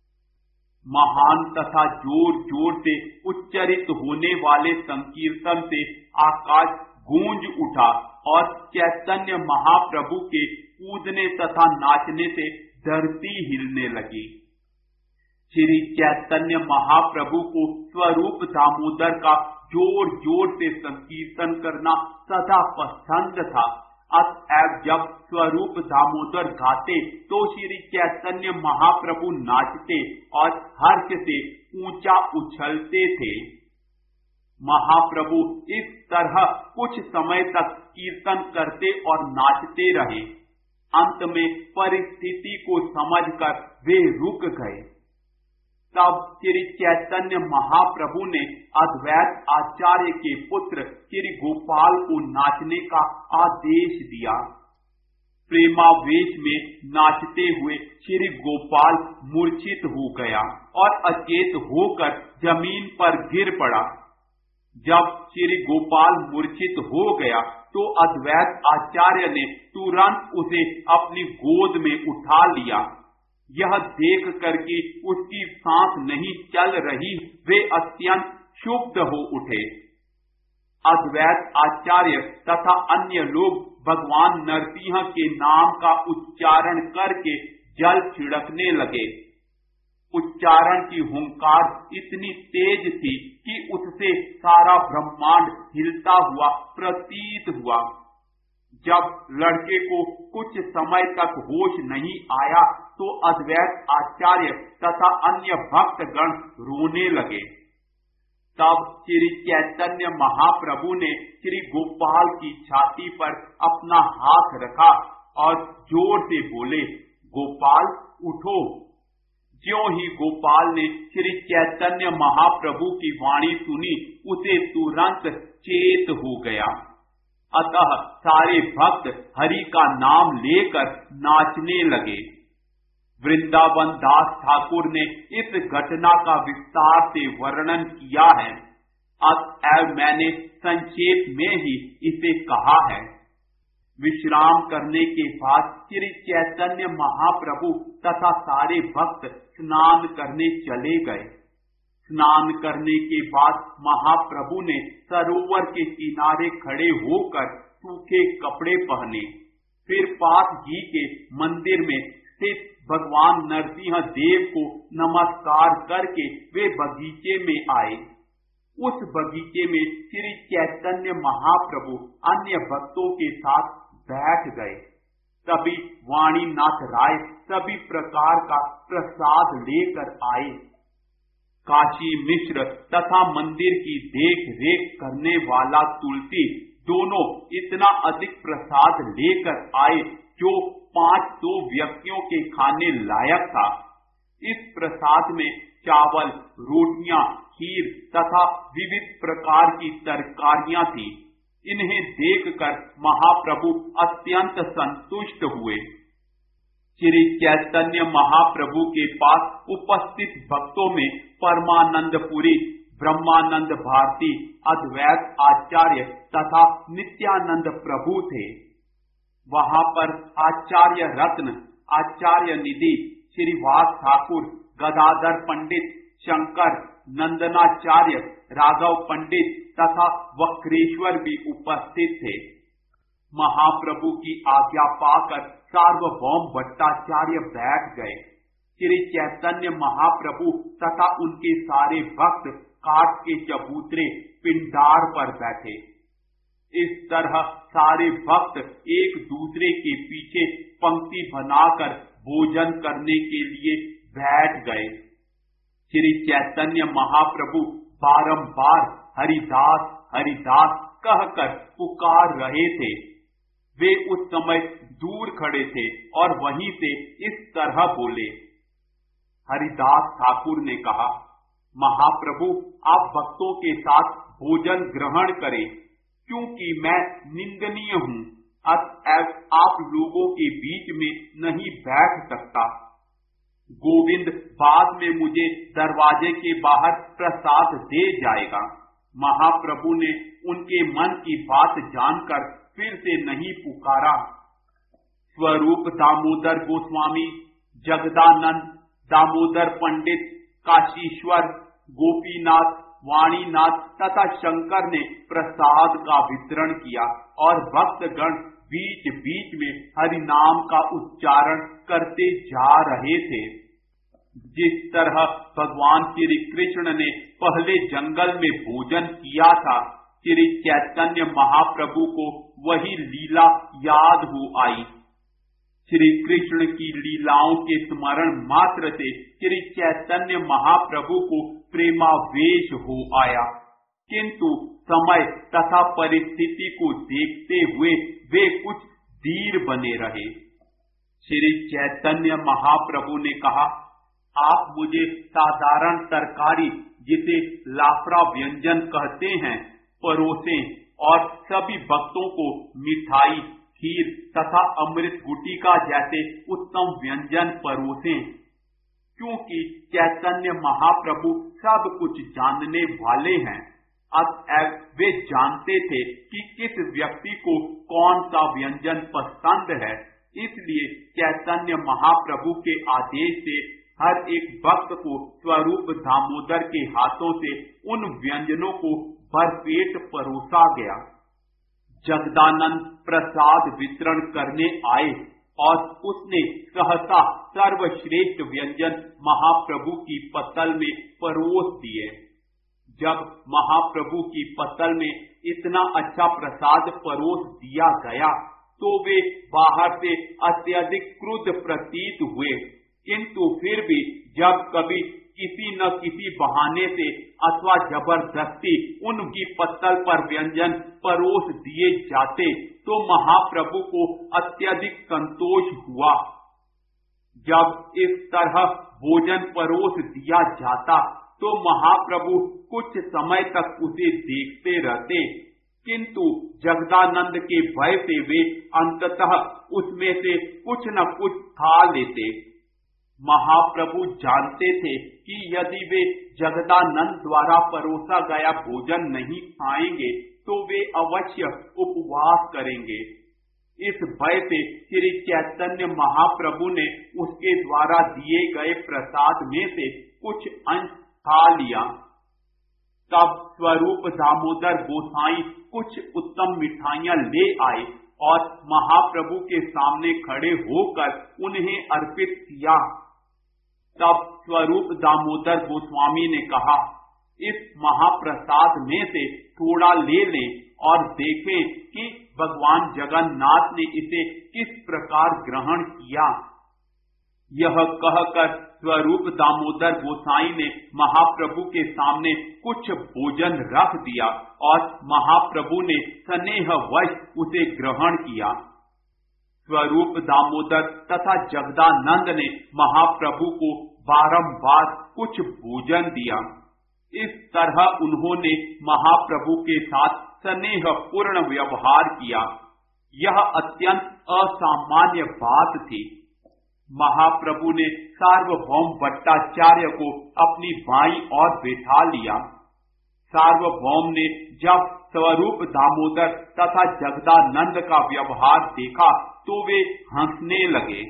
महान तथा जोर जोर से उच्चरित होने वाले संकीर्तन से आकाश गूंज उठा और चैतन्य महाप्रभु के कूदने तथा नाचने से धरती हिलने लगी। श्री चैतन्य महाप्रभु को स्वरूप दामोदर का जोर जोर से संकीर्तन करना सदा पसंद था। अतएव जब स्वरूप दामोदर गाते तो श्री चैतन्य महाप्रभु नाचते और हर्ष से ऊंचा उछलते थे। महाप्रभु इस तरह कुछ समय तक कीर्तन करते और नाचते रहे। अंत में परिस्थिति को समझकर वे रुक गए। तब श्री चैतन्य महाप्रभु ने अद्वैत आचार्य के पुत्र श्री गोपाल को नाचने का आदेश दिया। प्रेमावेश में नाचते हुए श्री गोपाल मूर्छित हो गया और अचेत होकर जमीन पर गिर पड़ा। जब श्री गोपाल मूर्छित हो गया तो अद्वैत आचार्य ने तुरंत उसे अपनी गोद में उठा लिया। यह देख कर कि उसकी सांस नहीं चल रही, वे अत्यंत क्षुब्ध हो उठे। अद्वैत आचार्य तथा अन्य लोग भगवान नरसिंह के नाम का उच्चारण करके जल छिड़कने लगे। उच्चारण की हुंकार इतनी तेज थी कि उससे सारा ब्रह्मांड हिलता हुआ प्रतीत हुआ। जब लड़के को कुछ समय तक होश नहीं आया तो अद्वैत आचार्य तथा अन्य भक्तगण रोने लगे। तब श्री चैतन्य महाप्रभु ने श्री गोपाल की छाती पर अपना हाथ रखा और जोर से बोले, गोपाल उठो। ज्यों ही गोपाल ने श्री चैतन्य महाप्रभु की वाणी सुनी, उसे तुरंत चेत हो गया। अतः सारे भक्त हरि का नाम लेकर नाचने लगे। वृंदावन दास ठाकुर ने इस घटना का विस्तार से वर्णन किया है। अतएव मैंने संक्षेप में ही इसे कहा है। विश्राम करने के बाद श्री चैतन्य महाप्रभु तथा सारे भक्त स्नान करने चले गए। स्नान करने के बाद महाप्रभु ने सरोवर के किनारे खड़े होकर सूखे कपड़े पहने। फिर पास ही के मंदिर में स्थित भगवान नरसिंह देव को नमस्कार करके वे बगीचे में आए। उस बगीचे में श्री चैतन्य महाप्रभु अन्य भक्तों के साथ बैठ गए। तभी वाणीनाथ राय सभी प्रकार का प्रसाद लेकर आए। काशी मिश्र तथा मंदिर की देख रेख करने वाला तुलसी दोनों इतना अधिक प्रसाद लेकर आए जो पांच सौ व्यक्तियों के खाने लायक था। इस प्रसाद में चावल, रोटियां, खीर तथा विविध प्रकार की तरकारियां थी। इन्हें देखकर महाप्रभु अत्यंत संतुष्ट हुए। श्री चैतन्य महाप्रभु के पास उपस्थित भक्तों में परमानंदपुरी, ब्रह्मानंद भारती अद्वैत आचार्य तथा नित्यानंद प्रभु थे। वहां पर आचार्य रत्न, आचार्य निधि, श्रीवास ठाकुर, गदाधर पंडित, शंकर, नंदनाचार्य, राघव पंडित तथा वक्रेश्वर भी उपस्थित थे। महाप्रभु की आज्ञा पाकर सार्वभौम भट्टाचार्य बैठ गए। श्री चैतन्य महाप्रभु तथा उनके सारे भक्त काठ के चबूतरे पिंडार पर बैठे। इस तरह सारे भक्त एक दूसरे के पीछे पंक्ति बनाकर भोजन करने के लिए बैठ गए। श्री चैतन्य महाप्रभु बारंबार हरिदास हरिदास कहकर पुकार रहे थे। वे उस समय दूर खड़े थे और वहीं से इस तरह बोले। हरिदास ठाकुर ने कहा, महाप्रभु आप भक्तों के साथ भोजन ग्रहण करें, क्योंकि मैं निंदनीय हूँ, अतएव आप लोगों के बीच में नहीं बैठ सकता। गोविंद बाद में मुझे दरवाजे के बाहर प्रसाद दे जाएगा। महाप्रभु ने उनके मन की बात जानकर फिर से नहीं पुकारा। स्वरूप दामोदर गोस्वामी, जगदानंद, दामोदर पंडित, काशीश्वर, गोपीनाथ, वाणीनाथ तथा शंकर ने प्रसाद का वितरण किया और भक्तगण बीच बीच में हरिनाम का उच्चारण करते जा रहे थे। जिस तरह भगवान श्री कृष्ण ने पहले जंगल में भोजन किया था, श्री चैतन्य महाप्रभु को वही लीला याद हो आई। श्री कृष्ण की लीलाओं के स्मरण मात्र से श्री चैतन्य महाप्रभु को प्रेमावेश हो आया, किंतु समय तथा परिस्थिति को देखते हुए वे कुछ धीर बने रहे। श्री चैतन्य महाप्रभु ने कहा, आप मुझे साधारण तरकारी, जिसे लाफड़ा व्यंजन कहते हैं, परोसें और सभी भक्तों को मिठाई, खीर तथा अमृत गुटिका जैसे उत्तम व्यंजन परोसें, क्योंकि चैतन्य महाप्रभु सब कुछ जानने वाले हैं। अतएव वे जानते थे कि किस व्यक्ति को कौन सा व्यंजन पसंद है। इसलिए चैतन्य महाप्रभु के आदेश से हर एक भक्त को स्वरूप दामोदर के हाथों से उन व्यंजनों को भरपेट परोसा गया। जगदानंद प्रसाद वितरण करने आए और उसने सहसा सर्वश्रेष्ठ व्यंजन महाप्रभु की पत्तल में परोस दिए। जब महाप्रभु की पत्तल में इतना अच्छा प्रसाद परोस दिया गया तो वे बाहर से अत्यधिक क्रुद्ध प्रतीत हुए, किंतु फिर भी जब कभी किसी न किसी बहाने से अथवा जबरदस्ती उनकी पत्तल पर व्यंजन परोस दिए जाते तो महाप्रभु को अत्यधिक संतोष हुआ। जब इस तरह भोजन परोस दिया जाता तो महाप्रभु कुछ समय तक उसे देखते रहते, किंतु जगदानंद के भय से वे अंततः उसमें से कुछ न कुछ खा लेते। महाप्रभु जानते थे कि यदि वे जगदानंद द्वारा परोसा गया भोजन नहीं खाएंगे तो वे अवश्य उपवास करेंगे। इस भय से श्री चैतन्य महाप्रभु ने उसके द्वारा दिए गए प्रसाद में से कुछ अंश खा लिया। तब स्वरूप दामोदर गोसाई कुछ उत्तम मिठाइयां ले आए और महाप्रभु के सामने खड़े होकर उन्हें अर्पित किया। तब स्वरूप दामोदर गोस्वामी ने कहा, इस महाप्रसाद में से थोड़ा ले लें और देखें कि भगवान जगन्नाथ ने इसे किस प्रकार ग्रहण किया। यह कहकर स्वरूप दामोदर गोसाई ने महाप्रभु के सामने कुछ भोजन रख दिया और महाप्रभु ने स्नेहवश उसे ग्रहण किया। स्वरूप दामोदर तथा जगदानंद ने महाप्रभु को बारंबार कुछ भोजन दिया। इस तरह उन्होंने महाप्रभु के साथ स्नेहपूर्ण व्यवहार किया। यह अत्यंत असामान्य बात थी। महाप्रभु ने सार्वभौम भट्टाचार्य को अपनी बाईं ओर बैठा लिया। सार्वभौम ने जब स्वरूप दामोदर तथा जगदानंद का व्यवहार देखा तो वे हंसने लगे।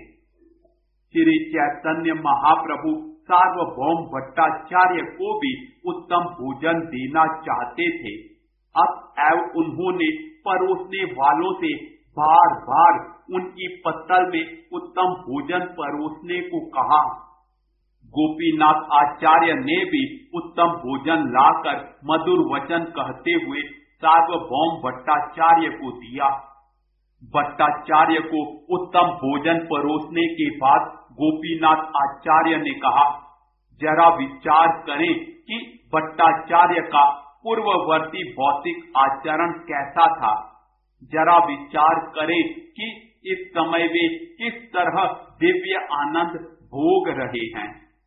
श्री चैतन्य महाप्रभु सार्वभौम भट्टाचार्य को भी उत्तम भोजन देना चाहते थे। अतएव उन्होंने परोसने वालों से बार बार उनकी पत्तल में उत्तम भोजन परोसने को कहा। गोपीनाथ आचार्य ने भी उत्तम भोजन लाकर मधुर वचन कहते हुए सार्वभौम भट्टाचार्य को दिया। भट्टाचार्य को उत्तम भोजन परोसने के बाद गोपीनाथ आचार्य ने कहा, जरा विचार करें कि भट्टाचार्य का पूर्ववर्ती भौतिक आचरण कैसा था। जरा विचार करें कि इस समय वे किस तरह दिव्य आनंद भोग रहे हैं।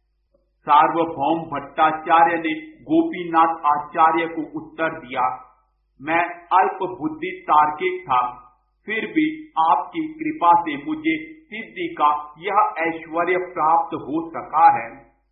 सार्वभौम भट्टाचार्य ने गोपीनाथ आचार्य को उत्तर दिया, मैं अल्प बुद्धि तार्किक था, फिर भी आपकी कृपा से मुझे सिद्धि का यह ऐश्वर्य प्राप्त हो सका है।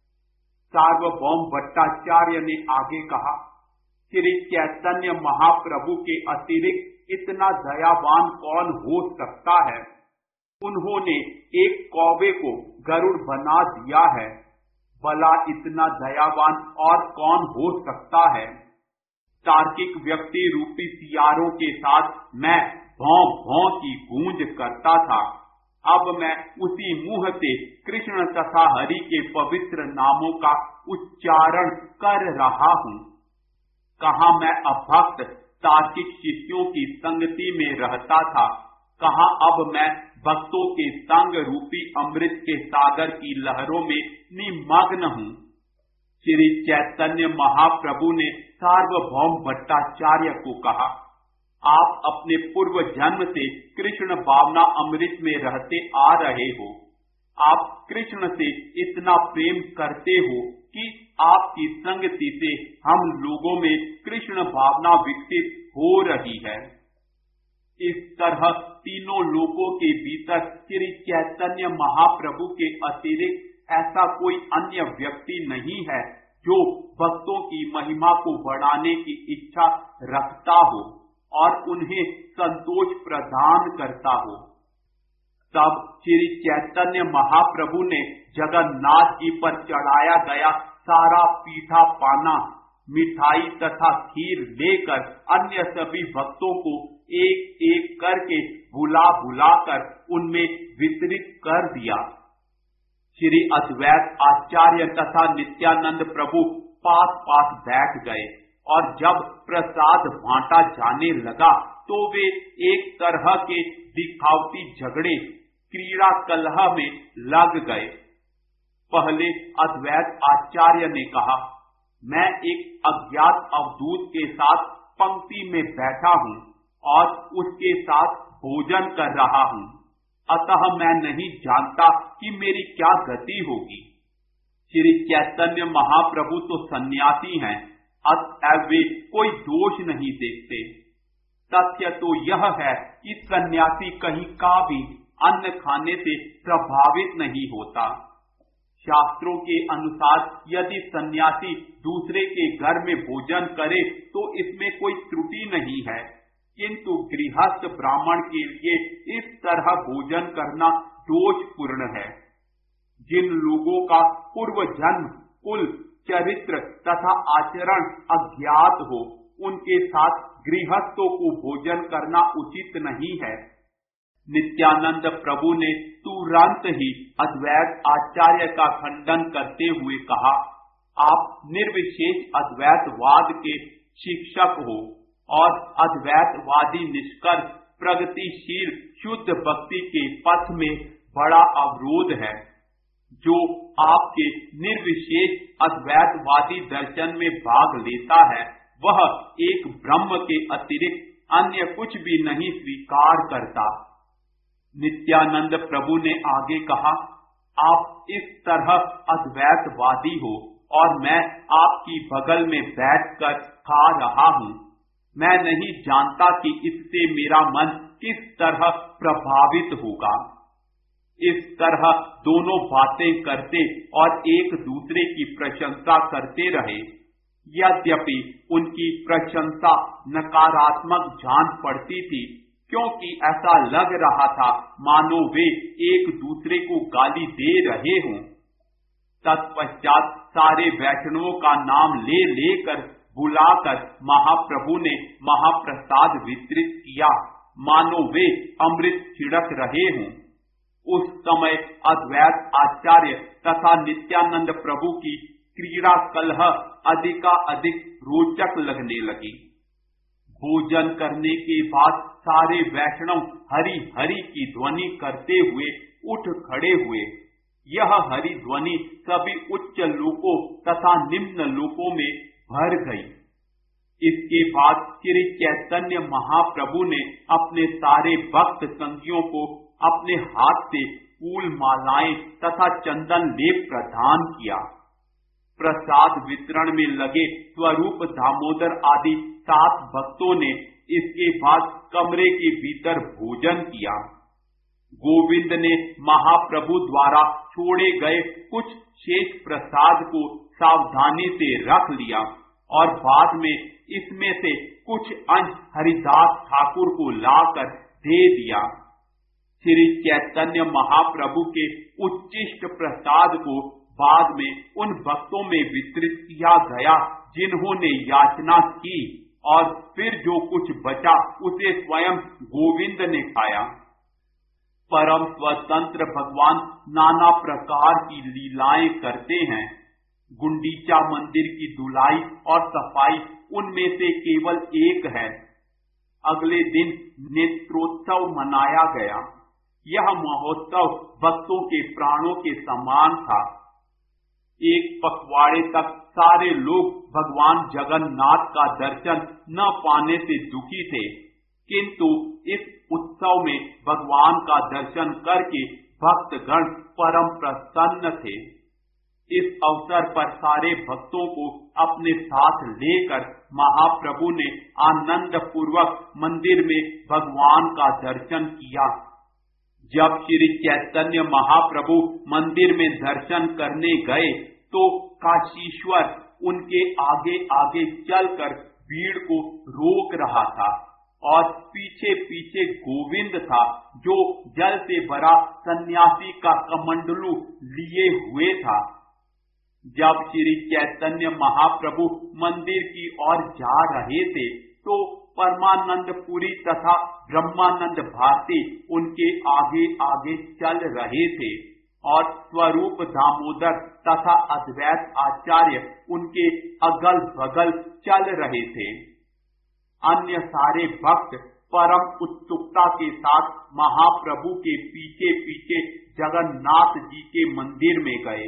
सार्वभौम भट्टाचार्य ने आगे कहा, श्री चैतन्य महाप्रभु के अतिरिक्त इतना दयावान कौन हो सकता है। उन्होंने एक कौवे को गरुड़ बना दिया है, भला इतना दयावान और कौन हो सकता है। तार्किक व्यक्ति रूपी सियारों के साथ मैं भौं भौं की गूंज करता था। अब मैं उसी मुंह से कृष्ण तथा हरि के पवित्र नामों का उच्चारण कर रहा हूँ। कहाँ मैं अभक्त तार्किक शिष्यों की संगति में रहता था, कहाँ अब मैं भक्तों के संग रूपी अमृत के सागर की लहरों में निमग्न हूँ। श्री चैतन्य महाप्रभु ने सार्वभौम भट्टाचार्य को कहा, आप अपने पूर्व जन्म से कृष्ण भावना अमृत में रहते आ रहे हो। आप कृष्ण से इतना प्रेम करते हो कि आपकी संगति से हम लोगों में कृष्ण भावना विकसित हो रही है। इस तरह तीनों लोकों के भीतर श्री चैतन्य महाप्रभु के अतिरिक्त ऐसा कोई अन्य व्यक्ति नहीं है जो भक्तों की महिमा को बढ़ाने की इच्छा रखता हो और उन्हें संतोष प्रदान करता हो। तब श्री चैतन्य महाप्रभु ने जगन्नाथ जी पर चढ़ाया गया सारा पीठा पाना, मिठाई तथा खीर लेकर अन्य सभी भक्तों को एक एक करके बुला बुलाकर उनमें वितरित कर दिया। श्री अद्वैत आचार्य तथा नित्यानंद प्रभु पास पास बैठ गए और जब प्रसाद बांटा जाने लगा तो वे एक तरह के दिखावटी झगड़े क्रीड़ा कलह में लग गए। पहले अद्वैत आचार्य ने कहा, मैं एक अज्ञात अवधूत के साथ पंक्ति में बैठा हूँ और उसके साथ भोजन कर रहा हूँ, अतः मैं नहीं जानता कि मेरी क्या गति होगी। श्री चैतन्य महाप्रभु तो सन्यासी हैं, अतएव वे कोई दोष नहीं देखते। तथ्य तो यह है कि सन्यासी कहीं का भी अन्न खाने से प्रभावित नहीं होता। शास्त्रों के अनुसार यदि सन्यासी दूसरे के घर में भोजन करे तो इसमें कोई त्रुटि नहीं है, किंतु गृहस्थ ब्राह्मण के लिए इस तरह भोजन करना दोषपूर्ण है। जिन लोगों का पूर्व जन्म, कुल, चरित्र तथा आचरण अज्ञात हो, उनके साथ गृहस्थों को भोजन करना उचित नहीं है। नित्यानंद प्रभु ने तुरंत ही अद्वैत आचार्य का खंडन करते हुए कहा, आप निर्विशेष अद्वैतवाद के शिक्षक हो और अद्वैतवादी निष्कर्ष प्रगतिशील शुद्ध भक्ति के पथ में बड़ा अवरोध है। जो आपके निर्विशेष अद्वैतवादी दर्शन में भाग लेता है वह एक ब्रह्म के अतिरिक्त अन्य कुछ भी नहीं स्वीकार करता। नित्यानंद प्रभु ने आगे कहा, आप इस तरह अद्वैतवादी हो और मैं आपकी बगल में बैठकर खा रहा हूँ। मैं नहीं जानता कि इससे मेरा मन किस तरह प्रभावित होगा। इस तरह दोनों बातें करते और एक दूसरे की प्रशंसा करते रहे। यद्यपि उनकी प्रशंसा नकारात्मक जान पड़ती थी, क्योंकि ऐसा लग रहा था मानो वे एक दूसरे को गाली दे रहे हों। तत्पश्चात सारे वैष्णवों का नाम ले लेकर बुलाकर महाप्रभु ने महाप्रसाद वितरित किया, मानो वे अमृत छिड़क रहे हों। उस समय अद्वैत आचार्य तथा नित्यानंद प्रभु की क्रीड़ा कलह अधिकाधिक रोचक लगने लगी। भोजन करने के बाद सारे वैष्णव हरि हरि की ध्वनि करते हुए उठ खड़े हुए। यह हरि ध्वनि सभी उच्च लोकों तथा निम्न लोकों में भर गई। इसके बाद श्री चैतन्य महाप्रभु ने अपने सारे भक्त संगियों को अपने हाथ से फूल मालाएं तथा चंदन लेप प्रदान किया। प्रसाद वितरण में लगे स्वरूप दामोदर आदि सात भक्तों ने इसके बाद कमरे के भीतर भोजन किया। गोविंद ने महाप्रभु द्वारा छोड़े गए कुछ शेष प्रसाद को सावधानी से रख लिया और बाद में इसमें से कुछ अंश हरिदास ठाकुर को लाकर दे दिया। श्री चैतन्य महाप्रभु के उच्चिष्ट प्रसाद को बाद में उन भक्तों में वितरित किया गया जिन्होंने याचना की, और फिर जो कुछ बचा उसे स्वयं गोविंद ने खाया। परम स्वतंत्र भगवान नाना प्रकार की लीलाएं करते हैं। गुंडीचा मंदिर की धुलाई और सफाई उनमें से केवल एक है। अगले दिन नेत्रोत्सव मनाया गया। यह महोत्सव भक्तों के प्राणों के समान था। एक पखवाड़े तक सारे लोग भगवान जगन्नाथ का दर्शन न पाने से दुखी थे, किंतु इस उत्सव में भगवान का दर्शन करके भक्तगण परम प्रसन्न थे। इस अवसर पर सारे भक्तों को अपने साथ लेकर महाप्रभु ने आनंद पूर्वक मंदिर में भगवान का दर्शन किया। जब श्री चैतन्य महाप्रभु मंदिर में दर्शन करने गए तो काशीश्वर उनके आगे आगे चलकर भीड़ को रोक रहा था और पीछे पीछे गोविंद था, जो जल से भरा सन्यासी का कमंडलू लिए हुए था। जब श्री चैतन्य महाप्रभु मंदिर की ओर जा रहे थे तो परमानंद पुरी तथा ब्रह्मानंद भारती उनके आगे आगे चल रहे थे और स्वरूप दामोदर तथा अद्वैत आचार्य उनके अगल बगल चल रहे थे। अन्य सारे भक्त परम उत्सुकता के साथ महाप्रभु के पीछे पीछे जगन्नाथ जी के मंदिर में गए।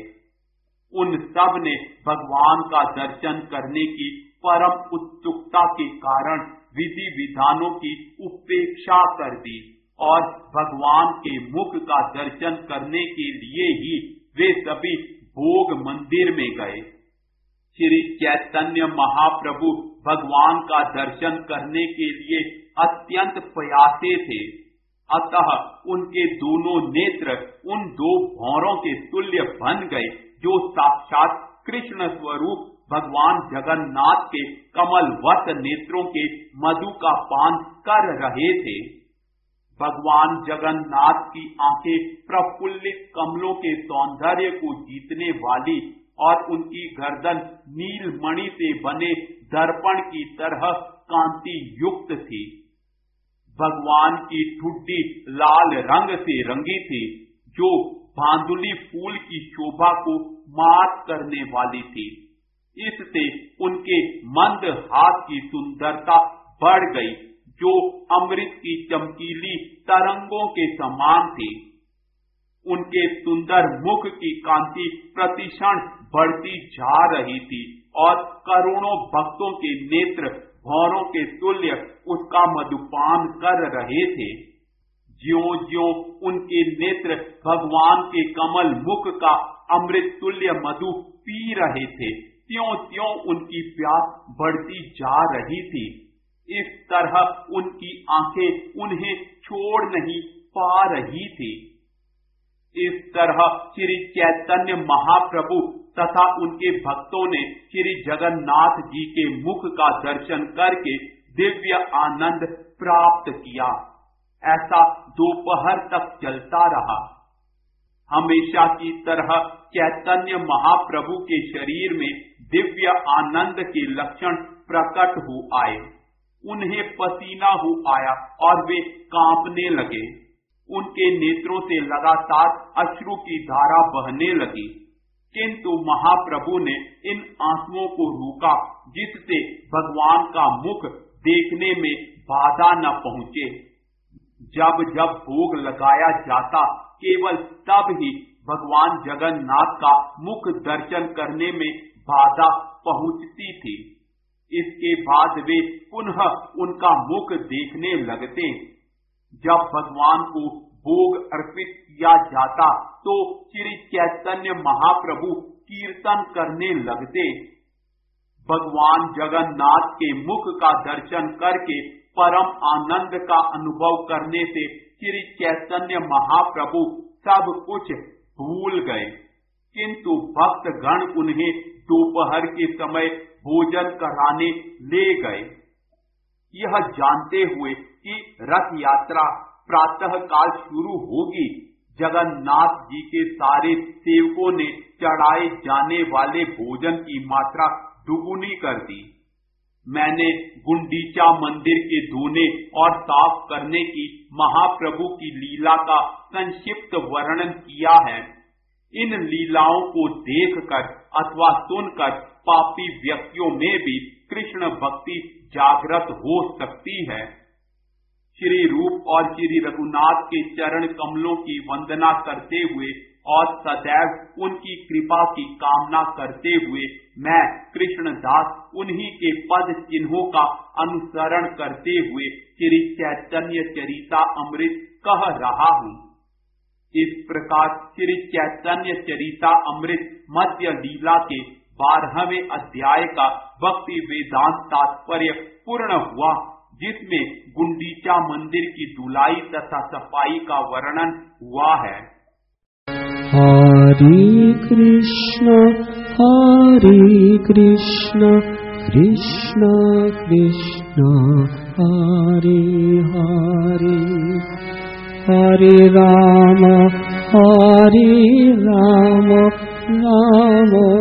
उन सब ने भगवान का दर्शन करने की परम उत्सुकता के कारण विधि विधानों की उपेक्षा कर दी और भगवान के मुख का दर्शन करने के लिए ही वे सभी भोग मंदिर में गए। श्री चैतन्य महाप्रभु भगवान का दर्शन करने के लिए अत्यंत प्रयासे थे, अतः उनके दोनों नेत्र उन दो भौरों के तुल्य बन गए जो साक्षात कृष्ण स्वरूप भगवान जगन्नाथ के कमलवत नेत्रों के मधु का पान कर रहे थे। भगवान जगन्नाथ की आंखें प्रफुल्लित कमलों के सौंदर्य को जीतने वाली और उनकी गर्दन नीलमणि से बने दर्पण की तरह कांति युक्त थी। भगवान की ठुड्डी लाल रंग से रंगी थी, जो भांदुली फूल की शोभा को मात करने वाली थी। इससे उनके मंद हाथ की सुंदरता बढ़ गई, जो अमृत की चमकीली तरंगों के समान थी। उनके सुंदर मुख की कांति प्रतिक्षण बढ़ती जा रही थी और करोड़ों भक्तों के नेत्र भौरों के तुल्य उसका मधुपान कर रहे थे। ज्यों ज्यों उनके नेत्र भगवान के कमल मुख का अमृत तुल्य मधु पी रहे थे, त्यों त्यों उनकी प्यास बढ़ती जा रही थी। इस तरह उनकी आंखें उन्हें छोड़ नहीं पा रही थी। इस तरह श्री चैतन्य महाप्रभु तथा उनके भक्तों ने श्री जगन्नाथ जी के मुख का दर्शन करके दिव्य आनंद प्राप्त किया। ऐसा दोपहर तक चलता रहा। हमेशा की तरह चैतन्य महाप्रभु के शरीर में दिव्य आनंद के लक्षण प्रकट हो आए। उन्हें पसीना हो आया और वे कांपने लगे। उनके नेत्रों से लगातार अश्रु की धारा बहने लगी, किंतु महाप्रभु ने इन आंसुओं को रोका, जिससे भगवान का मुख देखने में बाधा न पहुंचे। जब जब भोग लगाया जाता, केवल तब ही भगवान जगन्नाथ का मुख दर्शन करने में बाधा पहुंचती थी। इसके बाद वे पुनः उनका मुख देखने लगते। जब भगवान को भोग अर्पित किया जाता तो श्री चैतन्य महाप्रभु कीर्तन करने लगते। भगवान जगन्नाथ के मुख का दर्शन करके परम आनंद का अनुभव करने से श्री चैतन्य महाप्रभु सब कुछ भूल गए, किंतु भक्त गण उन्हें दोपहर के समय भोजन कराने ले गए। यह जानते हुए कि रथ यात्रा प्रातः काल शुरू होगी, जगन्नाथ जी के सारे सेवकों ने चढ़ाए जाने वाले भोजन की मात्रा दुगुनी कर दी। मैंने गुंडीचा मंदिर के धोने और साफ करने की महाप्रभु की लीला का संक्षिप्त वर्णन किया है। इन लीलाओं को देखकर अथवा सुनकर पापी व्यक्तियों में भी कृष्ण भक्ति जागृत हो सकती है। श्री रूप और श्री रघुनाथ के चरण कमलों की वंदना करते हुए और सदैव उनकी कृपा की कामना करते हुए मैं कृष्णदास उन्हीं के पद चिन्हों का अनुसरण करते हुए श्री चैतन्य चरिता अमृत कह रहा हूँ। इस प्रकार श्री चैतन्य चरिता अमृत मध्य लीला के बारहवें अध्याय का भक्ति वेदांत तात्पर्य पूर्ण हुआ, जिसमें गुंडीचा मंदिर की धुलाई तथा सफाई का वर्णन हुआ है। हरे कृष्ण हरे कृष्ण कृष्ण कृष्ण हरे हरे हरे राम हरे राम राम